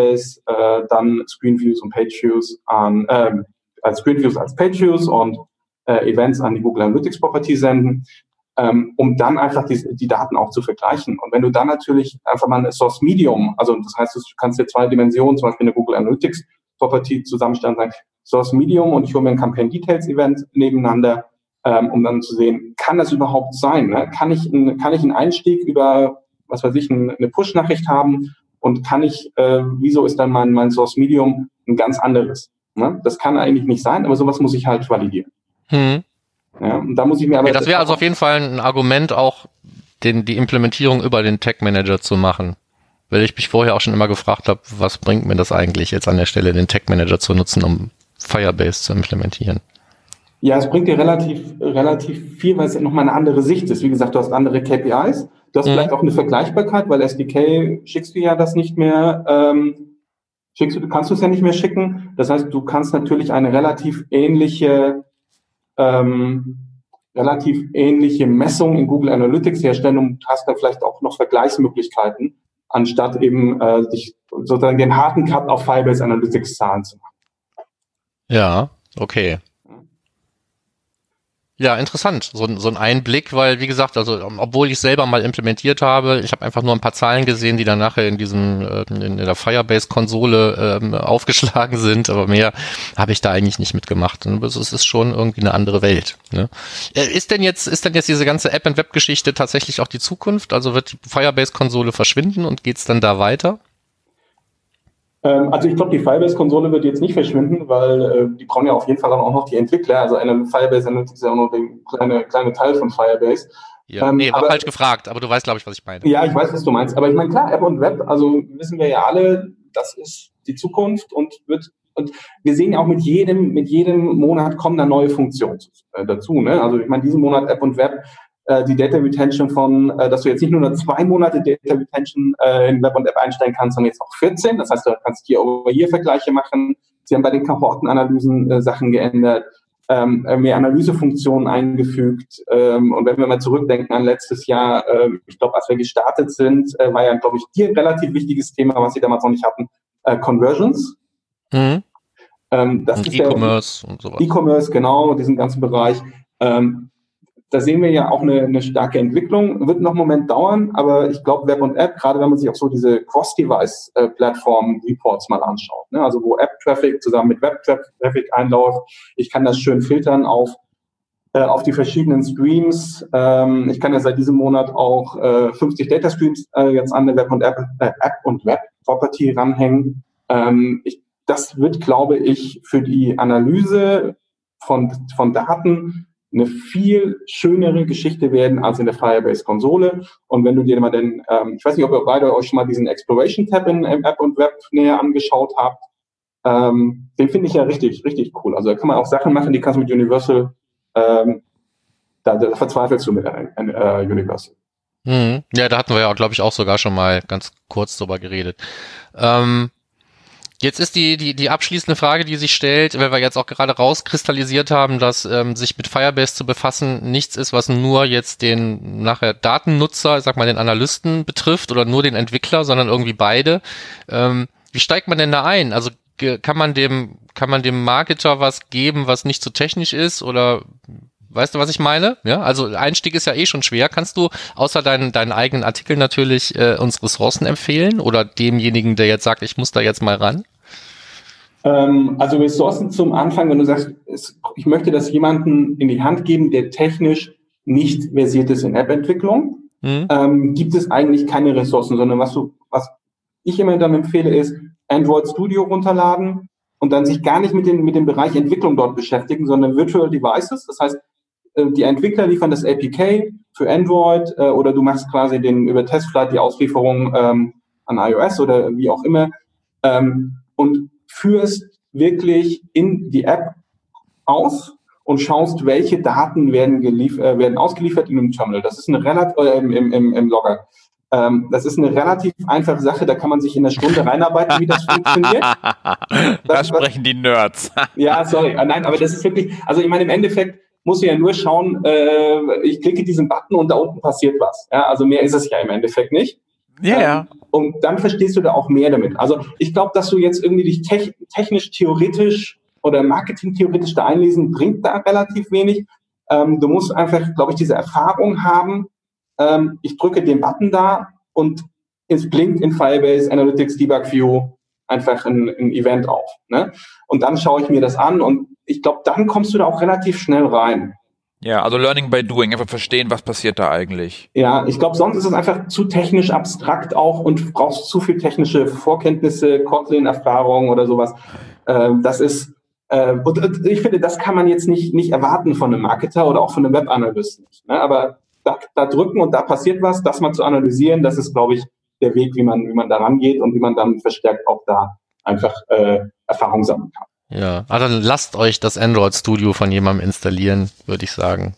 Speaker 4: dann Screen-Views und Page-Views als Screen-Views als Page-Views und Events an die Google Analytics Property senden, um dann einfach die Daten auch zu vergleichen. Und wenn du dann natürlich einfach mal eine Source Medium, also das heißt, du kannst dir 2 Dimensionen, zum Beispiel eine Google Analytics Property zusammenstellen, sagen, Source Medium und ich hole mir ein Campaign Details Event nebeneinander, um dann zu sehen, kann das überhaupt sein? Ne? Kann ich einen Einstieg über, was weiß ich, eine Push-Nachricht haben und wieso ist dann mein Source Medium ein ganz anderes? Ne? Das kann eigentlich nicht sein, aber sowas muss ich halt validieren. Ja, und da muss ich mir aber...
Speaker 2: Okay, das wäre also auf jeden Fall ein Argument, auch die Implementierung über den Tag Manager zu machen. Weil ich mich vorher auch schon immer gefragt habe, was bringt mir das eigentlich jetzt an der Stelle, den Tag Manager zu nutzen, um Firebase zu implementieren?
Speaker 4: Ja, es bringt dir relativ viel, weil es nochmal eine andere Sicht ist. Wie gesagt, du hast andere KPIs, du hast vielleicht auch eine Vergleichbarkeit, weil SDK schickst du ja das nicht mehr, kannst du es ja nicht mehr schicken. Das heißt, du kannst natürlich eine relativ ähnliche Messung in Google Analytics herstellen und hast da vielleicht auch noch Vergleichsmöglichkeiten, anstatt eben sich sozusagen den harten Cut auf Firebase Analytics Zahlen zu machen.
Speaker 2: Ja, okay. Ja, interessant. So ein Einblick, weil, wie gesagt, also obwohl ich selber mal implementiert habe, ich habe einfach nur ein paar Zahlen gesehen, die dann nachher in der Firebase-Konsole aufgeschlagen sind, aber mehr habe ich da eigentlich nicht mitgemacht. Also es ist schon irgendwie eine andere Welt. Ne? Ist denn jetzt diese ganze App- und Web-Geschichte tatsächlich auch die Zukunft? Also wird die Firebase-Konsole verschwinden und geht's dann da weiter?
Speaker 4: Also ich glaube, die Firebase-Konsole wird jetzt nicht verschwinden, weil die brauchen ja auf jeden Fall dann auch noch die Entwickler. Also Firebase Analytics ist ja auch noch der kleine Teil von Firebase.
Speaker 2: Ja, war falsch gefragt, aber du weißt, glaube ich, was ich meine.
Speaker 4: Ja, ich weiß, was du meinst. Aber ich meine, klar, App und Web, also wissen wir ja alle, das ist die Zukunft und wir sehen ja auch mit jedem Monat kommen da neue Funktionen dazu. Ne? Also ich meine, diesen Monat App und Web, die Data Retention dass du jetzt nicht nur 2 Monate Data Retention in Web und App einstellen kannst, sondern jetzt auch 14. Das heißt, du kannst Year-over-Year-Vergleiche machen. Sie haben bei den Kohortenanalysen Sachen geändert, mehr Analysefunktionen eingefügt. Und wenn wir mal zurückdenken an letztes Jahr, ich glaube, als wir gestartet sind, war ja, glaube ich, hier ein relativ wichtiges Thema, was sie damals noch nicht hatten, Conversions.
Speaker 2: Das
Speaker 4: und
Speaker 2: ist E-Commerce und sowas.
Speaker 4: E-Commerce, genau, diesen ganzen Bereich. Da sehen wir ja auch eine starke Entwicklung. Wird noch einen Moment dauern, aber ich glaube, Web und App, gerade wenn man sich auch so diese Cross-Device-Plattform-Reports mal anschaut, ne? Also wo App-Traffic zusammen mit Web-Traffic einläuft. Ich kann das schön filtern auf die verschiedenen Streams. Ich kann ja seit diesem Monat auch 50 Data Streams jetzt an eine Web und Web-Property ranhängen. Das wird, glaube ich, für die Analyse von Daten eine viel schönere Geschichte werden als in der Firebase-Konsole. Und wenn du dir mal ich weiß nicht, ob ihr beide euch schon mal diesen Exploration-Tab in App und Web näher angeschaut habt, den finde ich ja richtig, richtig cool. Also da kann man auch Sachen machen, die kannst du mit Universal, da verzweifelst du mit Universal.
Speaker 2: Ja, da hatten wir ja, glaube ich, auch sogar schon mal ganz kurz drüber geredet. Jetzt ist die abschließende Frage, die sich stellt, weil wir jetzt auch gerade rauskristallisiert haben, dass sich mit Firebase zu befassen nichts ist, was nur jetzt den nachher Datennutzer, ich sag mal den Analysten betrifft oder nur den Entwickler, sondern irgendwie beide. Wie steigt man denn da ein? Also kann man dem Marketer was geben, was nicht so technisch ist, oder weißt du, was ich meine? Ja, also Einstieg ist ja eh schon schwer. Kannst du außer deinen eigenen Artikel natürlich uns Ressourcen empfehlen oder demjenigen, der jetzt sagt, ich muss da jetzt mal ran?
Speaker 4: Also Ressourcen zum Anfang, wenn du sagst, ich möchte das jemanden in die Hand geben, der technisch nicht versiert ist in App-Entwicklung, gibt es eigentlich keine Ressourcen, sondern was ich immer dann empfehle, ist Android Studio runterladen und dann sich gar nicht mit dem Bereich Entwicklung dort beschäftigen, sondern Virtual Devices. Das heißt, die Entwickler liefern das APK für Android oder du machst quasi über Testflight die Auslieferung an iOS oder wie auch immer und führst wirklich in die App aus und schaust, welche Daten werden ausgeliefert in einem Terminal. Das ist eine im Logger. Das ist eine relativ einfache Sache, da kann man sich in einer Stunde reinarbeiten, wie das funktioniert.
Speaker 3: Da sprechen die Nerds.
Speaker 4: Ja, sorry. Nein, aber das ist wirklich, also ich meine, im Endeffekt muss ich ja nur schauen, ich klicke diesen Button und da unten passiert was. Ja, also mehr ist es ja im Endeffekt nicht.
Speaker 3: Ja.
Speaker 4: Und dann verstehst du da auch mehr damit. Also ich glaube, dass du jetzt irgendwie dich technisch, theoretisch oder marketing-theoretisch da einlesen, bringt da relativ wenig. Du musst einfach, glaube ich, diese Erfahrung haben. Ich drücke den Button da und es blinkt in Firebase Analytics Debug View einfach ein Event auf. Ne? Und dann schaue ich mir das an und ich glaube, dann kommst du da auch relativ schnell rein.
Speaker 3: Ja, also Learning by Doing, einfach verstehen, was passiert da eigentlich.
Speaker 4: Ja, ich glaube, sonst ist es einfach zu technisch abstrakt auch und brauchst zu viel technische Vorkenntnisse, Kotlin-Erfahrung oder sowas. Das ist, und ich finde, das kann man jetzt nicht erwarten von einem Marketer oder auch von einem Webanalysten. Ne? Aber da drücken und da passiert was, das mal zu analysieren, das ist, glaube ich, der Weg, wie man da rangeht und wie man dann verstärkt auch da einfach Erfahrung sammeln kann.
Speaker 2: Ja, aber dann lasst euch das Android Studio von jemandem installieren, würde ich sagen.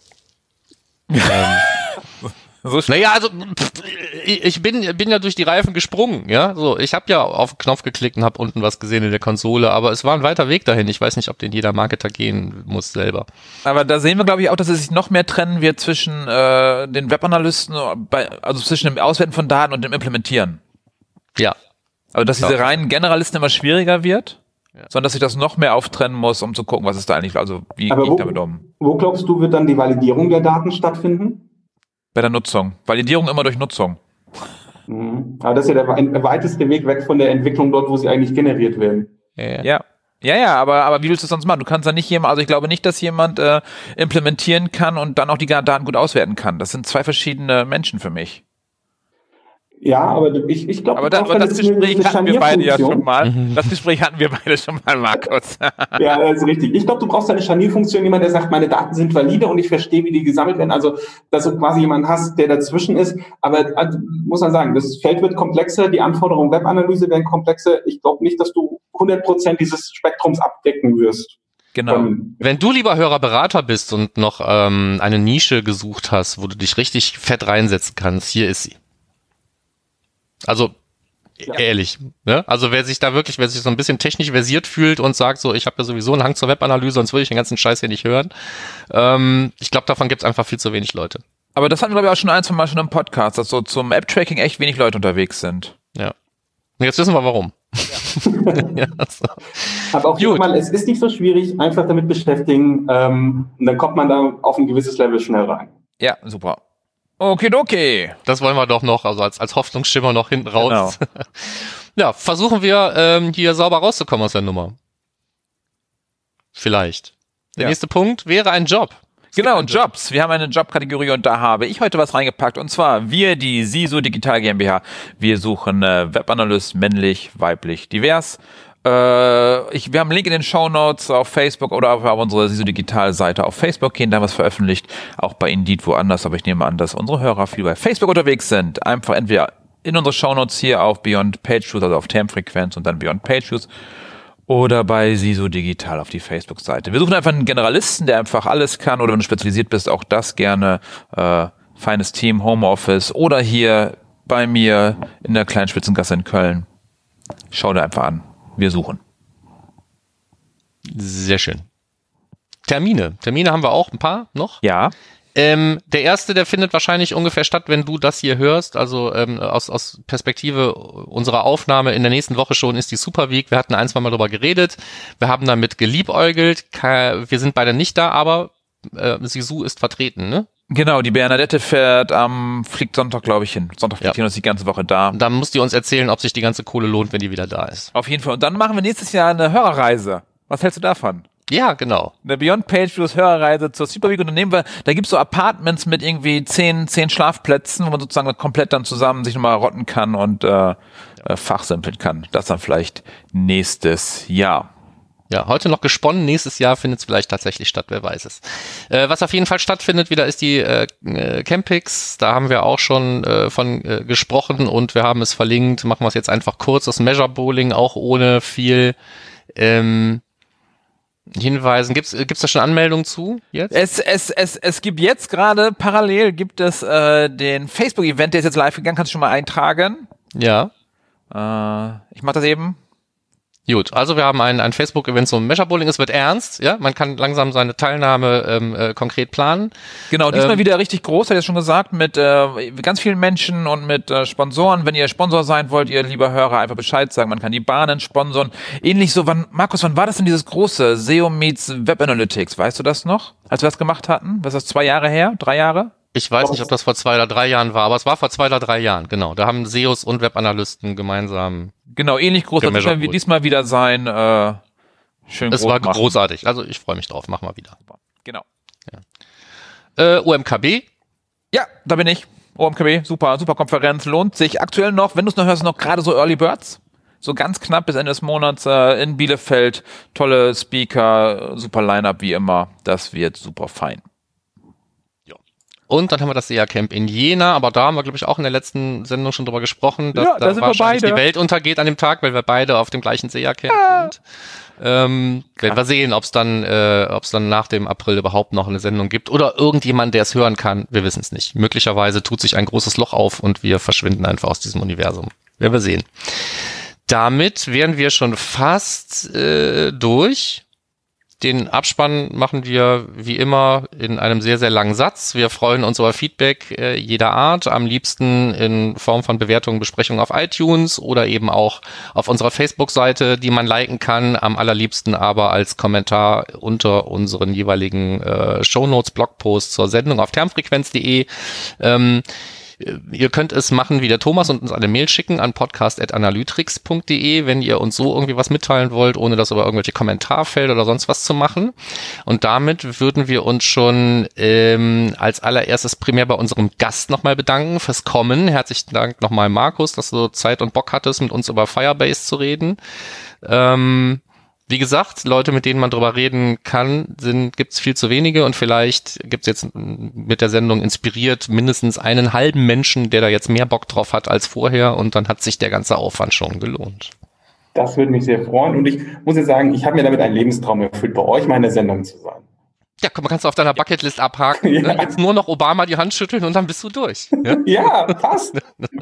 Speaker 2: Naja, also ich bin ja durch die Reifen gesprungen, ja. So, ich habe ja auf den Knopf geklickt und habe unten was gesehen in der Konsole, aber es war ein weiter Weg dahin. Ich weiß nicht, ob den jeder Marketer gehen muss selber.
Speaker 3: Aber da sehen wir, glaube ich, auch, dass es sich noch mehr trennen wird zwischen den Webanalysten, also zwischen dem Auswerten von Daten und dem Implementieren.
Speaker 2: Ja.
Speaker 3: Also dass diese reinen Generalisten immer schwieriger wird. Ja. Sondern dass sich das noch mehr auftrennen muss, um zu gucken, was ist da eigentlich, also wie gehe ich damit um.
Speaker 4: Wo glaubst du, wird dann die Validierung der Daten stattfinden?
Speaker 3: Bei der Nutzung. Validierung immer durch Nutzung.
Speaker 4: Aber das ist ja der weiteste Weg weg von der Entwicklung dort, wo sie eigentlich generiert werden.
Speaker 3: Ja, aber wie willst du es sonst machen? Du kannst ja nicht also ich glaube nicht, dass jemand implementieren kann und dann auch die Daten gut auswerten kann. Das sind zwei verschiedene Menschen für mich.
Speaker 4: Ja, aber ich glaube,
Speaker 3: aber das Gespräch hatten wir beide ja schon mal. Das Gespräch hatten wir beide schon mal, Markus.
Speaker 4: Ja, das ist richtig. Ich glaube, du brauchst eine Scharnierfunktion, jemand, der sagt, meine Daten sind valide und ich verstehe, wie die gesammelt werden. Also, dass du quasi jemanden hast, der dazwischen ist. Aber muss man sagen, das Feld wird komplexer, die Anforderungen Webanalyse werden komplexer. Ich glaube nicht, dass du 100% dieses Spektrums abdecken wirst.
Speaker 2: Genau. Wenn du, lieber Hörer, bist und noch eine Nische gesucht hast, wo du dich richtig fett reinsetzen kannst, hier ist sie. Also, ehrlich, ne? Also wer sich so ein bisschen technisch versiert fühlt und sagt so, ich habe ja sowieso einen Hang zur Webanalyse, sonst würde ich den ganzen Scheiß hier nicht hören. Ich glaube, davon gibt es einfach viel zu wenig Leute. Aber das hatten wir, glaube ich, auch schon ein, zwei Mal schon im Podcast, dass so zum App-Tracking echt wenig Leute unterwegs sind. Ja. Und jetzt wissen wir, warum. Ja. So.
Speaker 4: Aber auch hier mal, es ist nicht so schwierig, einfach damit beschäftigen, und dann kommt man da auf ein gewisses Level schnell rein.
Speaker 3: Ja, super. Okay.
Speaker 2: Das wollen wir doch noch, also als Hoffnungsschimmer noch hinten raus. Genau. Ja, versuchen wir hier sauber rauszukommen aus der Nummer. Vielleicht. Der nächste Punkt wäre ein Job. Genau, Jobs. Wir haben eine Jobkategorie und da habe ich heute was reingepackt. Und zwar wir, die SISU Digital GmbH. Wir suchen Webanalyst, männlich, weiblich, divers. Wir haben einen Link in den Shownotes auf Facebook oder auf unsere SISU Digital Seite auf Facebook gehen, da haben wir es veröffentlicht, auch bei Indeed woanders, aber ich nehme an, dass unsere Hörer viel bei Facebook unterwegs sind. Einfach entweder in unsere Shownotes hier auf Beyond Page Views, also auf Termfrequenz und dann Beyond Page Views oder bei SISU Digital auf die Facebook-Seite. Wir suchen einfach einen Generalisten, der einfach alles kann oder wenn du spezialisiert bist, auch das gerne, feines Team, Homeoffice oder hier bei mir in der kleinen Spitzengasse in Köln. Schau dir einfach an. Wir suchen. Sehr schön. Termine haben wir auch ein paar noch. Ja. Der erste, der findet wahrscheinlich ungefähr statt, wenn du das hier hörst. Also aus Perspektive unserer Aufnahme in der nächsten Woche schon ist die Super Week. Wir hatten ein, zwei Mal drüber geredet. Wir haben damit geliebäugelt. Wir sind beide nicht da, aber Sisu ist vertreten, ne? Genau, die Bernadette fliegt Sonntag, glaube ich, hin. Sonntag fliegt hin und ist die ganze Woche da. Dann muss die uns erzählen, ob sich die ganze Kohle lohnt, wenn die wieder da ist. Auf jeden Fall. Und dann machen wir nächstes Jahr eine Hörerreise. Was hältst du davon? Ja, genau. Eine Beyond Page Views Hörerreise zur Super Week und dann da gibt's so Apartments mit irgendwie 10 Schlafplätzen, wo man sozusagen komplett dann zusammen sich nochmal rotten kann und fachsimpeln kann. Das dann vielleicht nächstes Jahr. Ja, heute noch gesponnen, nächstes Jahr findet es vielleicht tatsächlich statt, wer weiß es. Was auf jeden Fall stattfindet wieder ist die Campix, da haben wir auch schon von gesprochen und wir haben es verlinkt, machen wir es jetzt einfach kurz, das Measure Bowling, auch ohne viel Hinweisen. Gibt's da schon Anmeldungen zu jetzt? Es gibt jetzt gerade, parallel gibt es den Facebook-Event, der ist jetzt live gegangen, kannst du schon mal eintragen? Ja. Ich mach das eben. Gut, also wir haben ein Facebook-Event zum Measure Bowling. Es wird ernst, ja. Man kann langsam seine Teilnahme konkret planen. Genau, diesmal wieder richtig groß, hat er schon gesagt, mit ganz vielen Menschen und mit Sponsoren. Wenn ihr Sponsor sein wollt, ihr lieber Hörer, einfach Bescheid sagen. Man kann die Bahnen sponsoren. Ähnlich so, Markus, wann war das denn dieses große SEO meets Web Analytics? Weißt du das noch? Als wir das gemacht hatten? Was ist das, 2 Jahre her? 3 Jahre? Ich weiß nicht, ob das vor 2 oder 3 Jahren war, aber es war vor 2 oder 3 Jahren, genau. Da haben SEOs und Webanalysten gemeinsam. Genau, ähnlich groß, das wird diesmal wieder sein. Schön groß. Es war großartig, also ich freue mich drauf, machen wir wieder. Genau. Ja. OMKB.
Speaker 3: Ja, da bin ich. OMKB, super Konferenz, lohnt sich. Aktuell noch, wenn du es noch hörst, noch gerade so Early Birds. So ganz knapp bis Ende des Monats in Bielefeld. Tolle Speaker, super Line-Up wie immer. Das wird super fein.
Speaker 2: Und dann haben wir das SEA-Camp in Jena, aber da haben wir, glaube ich, auch in der letzten Sendung schon drüber gesprochen, dass
Speaker 3: ja, da
Speaker 2: da wahrscheinlich die Welt untergeht an dem Tag, weil wir beide auf dem gleichen SEA-Camp sind. Werden wir sehen, ob es dann nach dem April überhaupt noch eine Sendung gibt oder irgendjemand, der es hören kann. Wir wissen es nicht. Möglicherweise tut sich ein großes Loch auf und wir verschwinden einfach aus diesem Universum. Werden wir sehen. Damit wären wir schon fast durch. Den Abspann machen wir wie immer in einem sehr, sehr langen Satz. Wir freuen uns über Feedback jeder Art, am liebsten in Form von Bewertungen, Besprechungen auf iTunes oder eben auch auf unserer Facebook-Seite, die man liken kann, am allerliebsten aber als Kommentar unter unseren jeweiligen Shownotes, Blogposts zur Sendung auf termfrequenz.de. Ihr könnt es machen wie der Thomas und uns eine Mail schicken an podcast@analytrix.de, wenn ihr uns so irgendwie was mitteilen wollt, ohne das über irgendwelche Kommentarfelder oder sonst was zu machen. Und damit würden wir uns schon als allererstes primär bei unserem Gast nochmal bedanken fürs Kommen. Herzlichen Dank nochmal, Markus, dass du Zeit und Bock hattest, mit uns über Firebase zu reden. Wie gesagt, Leute, mit denen man drüber reden kann, gibt's viel zu wenige und vielleicht gibt's jetzt mit der Sendung inspiriert mindestens einen halben Menschen, der da jetzt mehr Bock drauf hat als vorher und dann hat sich der ganze Aufwand schon gelohnt.
Speaker 4: Das würde mich sehr freuen und ich muss jetzt sagen, ich habe mir damit einen Lebenstraum erfüllt, bei euch mal in der Sendung zu sein.
Speaker 2: Ja, komm, kannst du auf deiner Bucketlist abhaken. Ja. Ne? Jetzt nur noch Obama die Hand schütteln und dann bist du durch. Ja,
Speaker 4: ja, passt.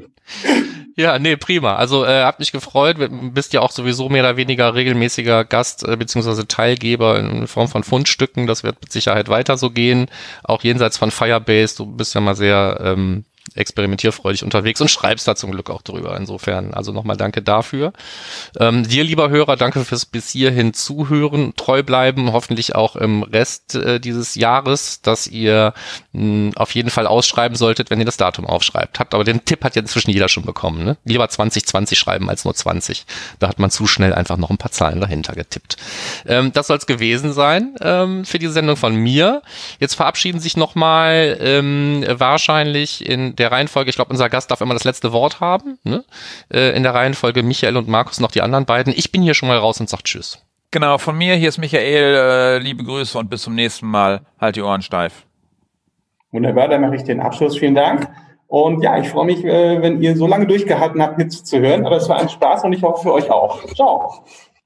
Speaker 2: Ja, nee, prima. Also hab mich gefreut. Du bist ja auch sowieso mehr oder weniger regelmäßiger Gast beziehungsweise Teilgeber in Form von Fundstücken. Das wird mit Sicherheit weiter so gehen. Auch jenseits von Firebase. Du bist ja mal sehr experimentierfreudig unterwegs und schreibst da zum Glück auch drüber. Insofern, also nochmal danke dafür. Dir, lieber Hörer, danke fürs bis hierhin Zuhören, treu bleiben, hoffentlich auch im Rest dieses Jahres, dass ihr auf jeden Fall ausschreiben solltet, wenn ihr das Datum aufschreibt. Aber den Tipp hat ja inzwischen jeder schon bekommen. Ne? Lieber 2020 schreiben als nur 20. Da hat man zu schnell einfach noch ein paar Zahlen dahinter getippt. Das soll es gewesen sein für diese Sendung von mir. Jetzt verabschieden sich nochmal wahrscheinlich in der Reihenfolge, ich glaube, unser Gast darf immer das letzte Wort haben, ne? In der Reihenfolge Michael und Markus noch die anderen beiden. Ich bin hier schon mal raus und sag Tschüss.
Speaker 3: Genau, von mir, hier ist Michael, liebe Grüße und bis zum nächsten Mal. Halt die Ohren steif.
Speaker 4: Wunderbar, dann mache ich den Abschluss. Vielen Dank. Und ja, ich freue mich, wenn ihr so lange durchgehalten habt, mit zu hören. Aber es war ein Spaß und ich hoffe für euch auch. Ciao.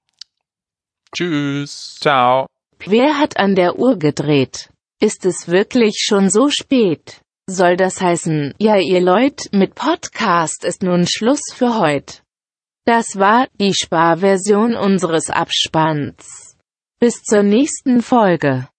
Speaker 2: Tschüss.
Speaker 3: Ciao.
Speaker 5: Wer hat an der Uhr gedreht? Ist es wirklich schon so spät? Soll das heißen, ja ihr Leute, mit Podcast ist nun Schluss für heute. Das war die Sparversion unseres Abspanns. Bis zur nächsten Folge.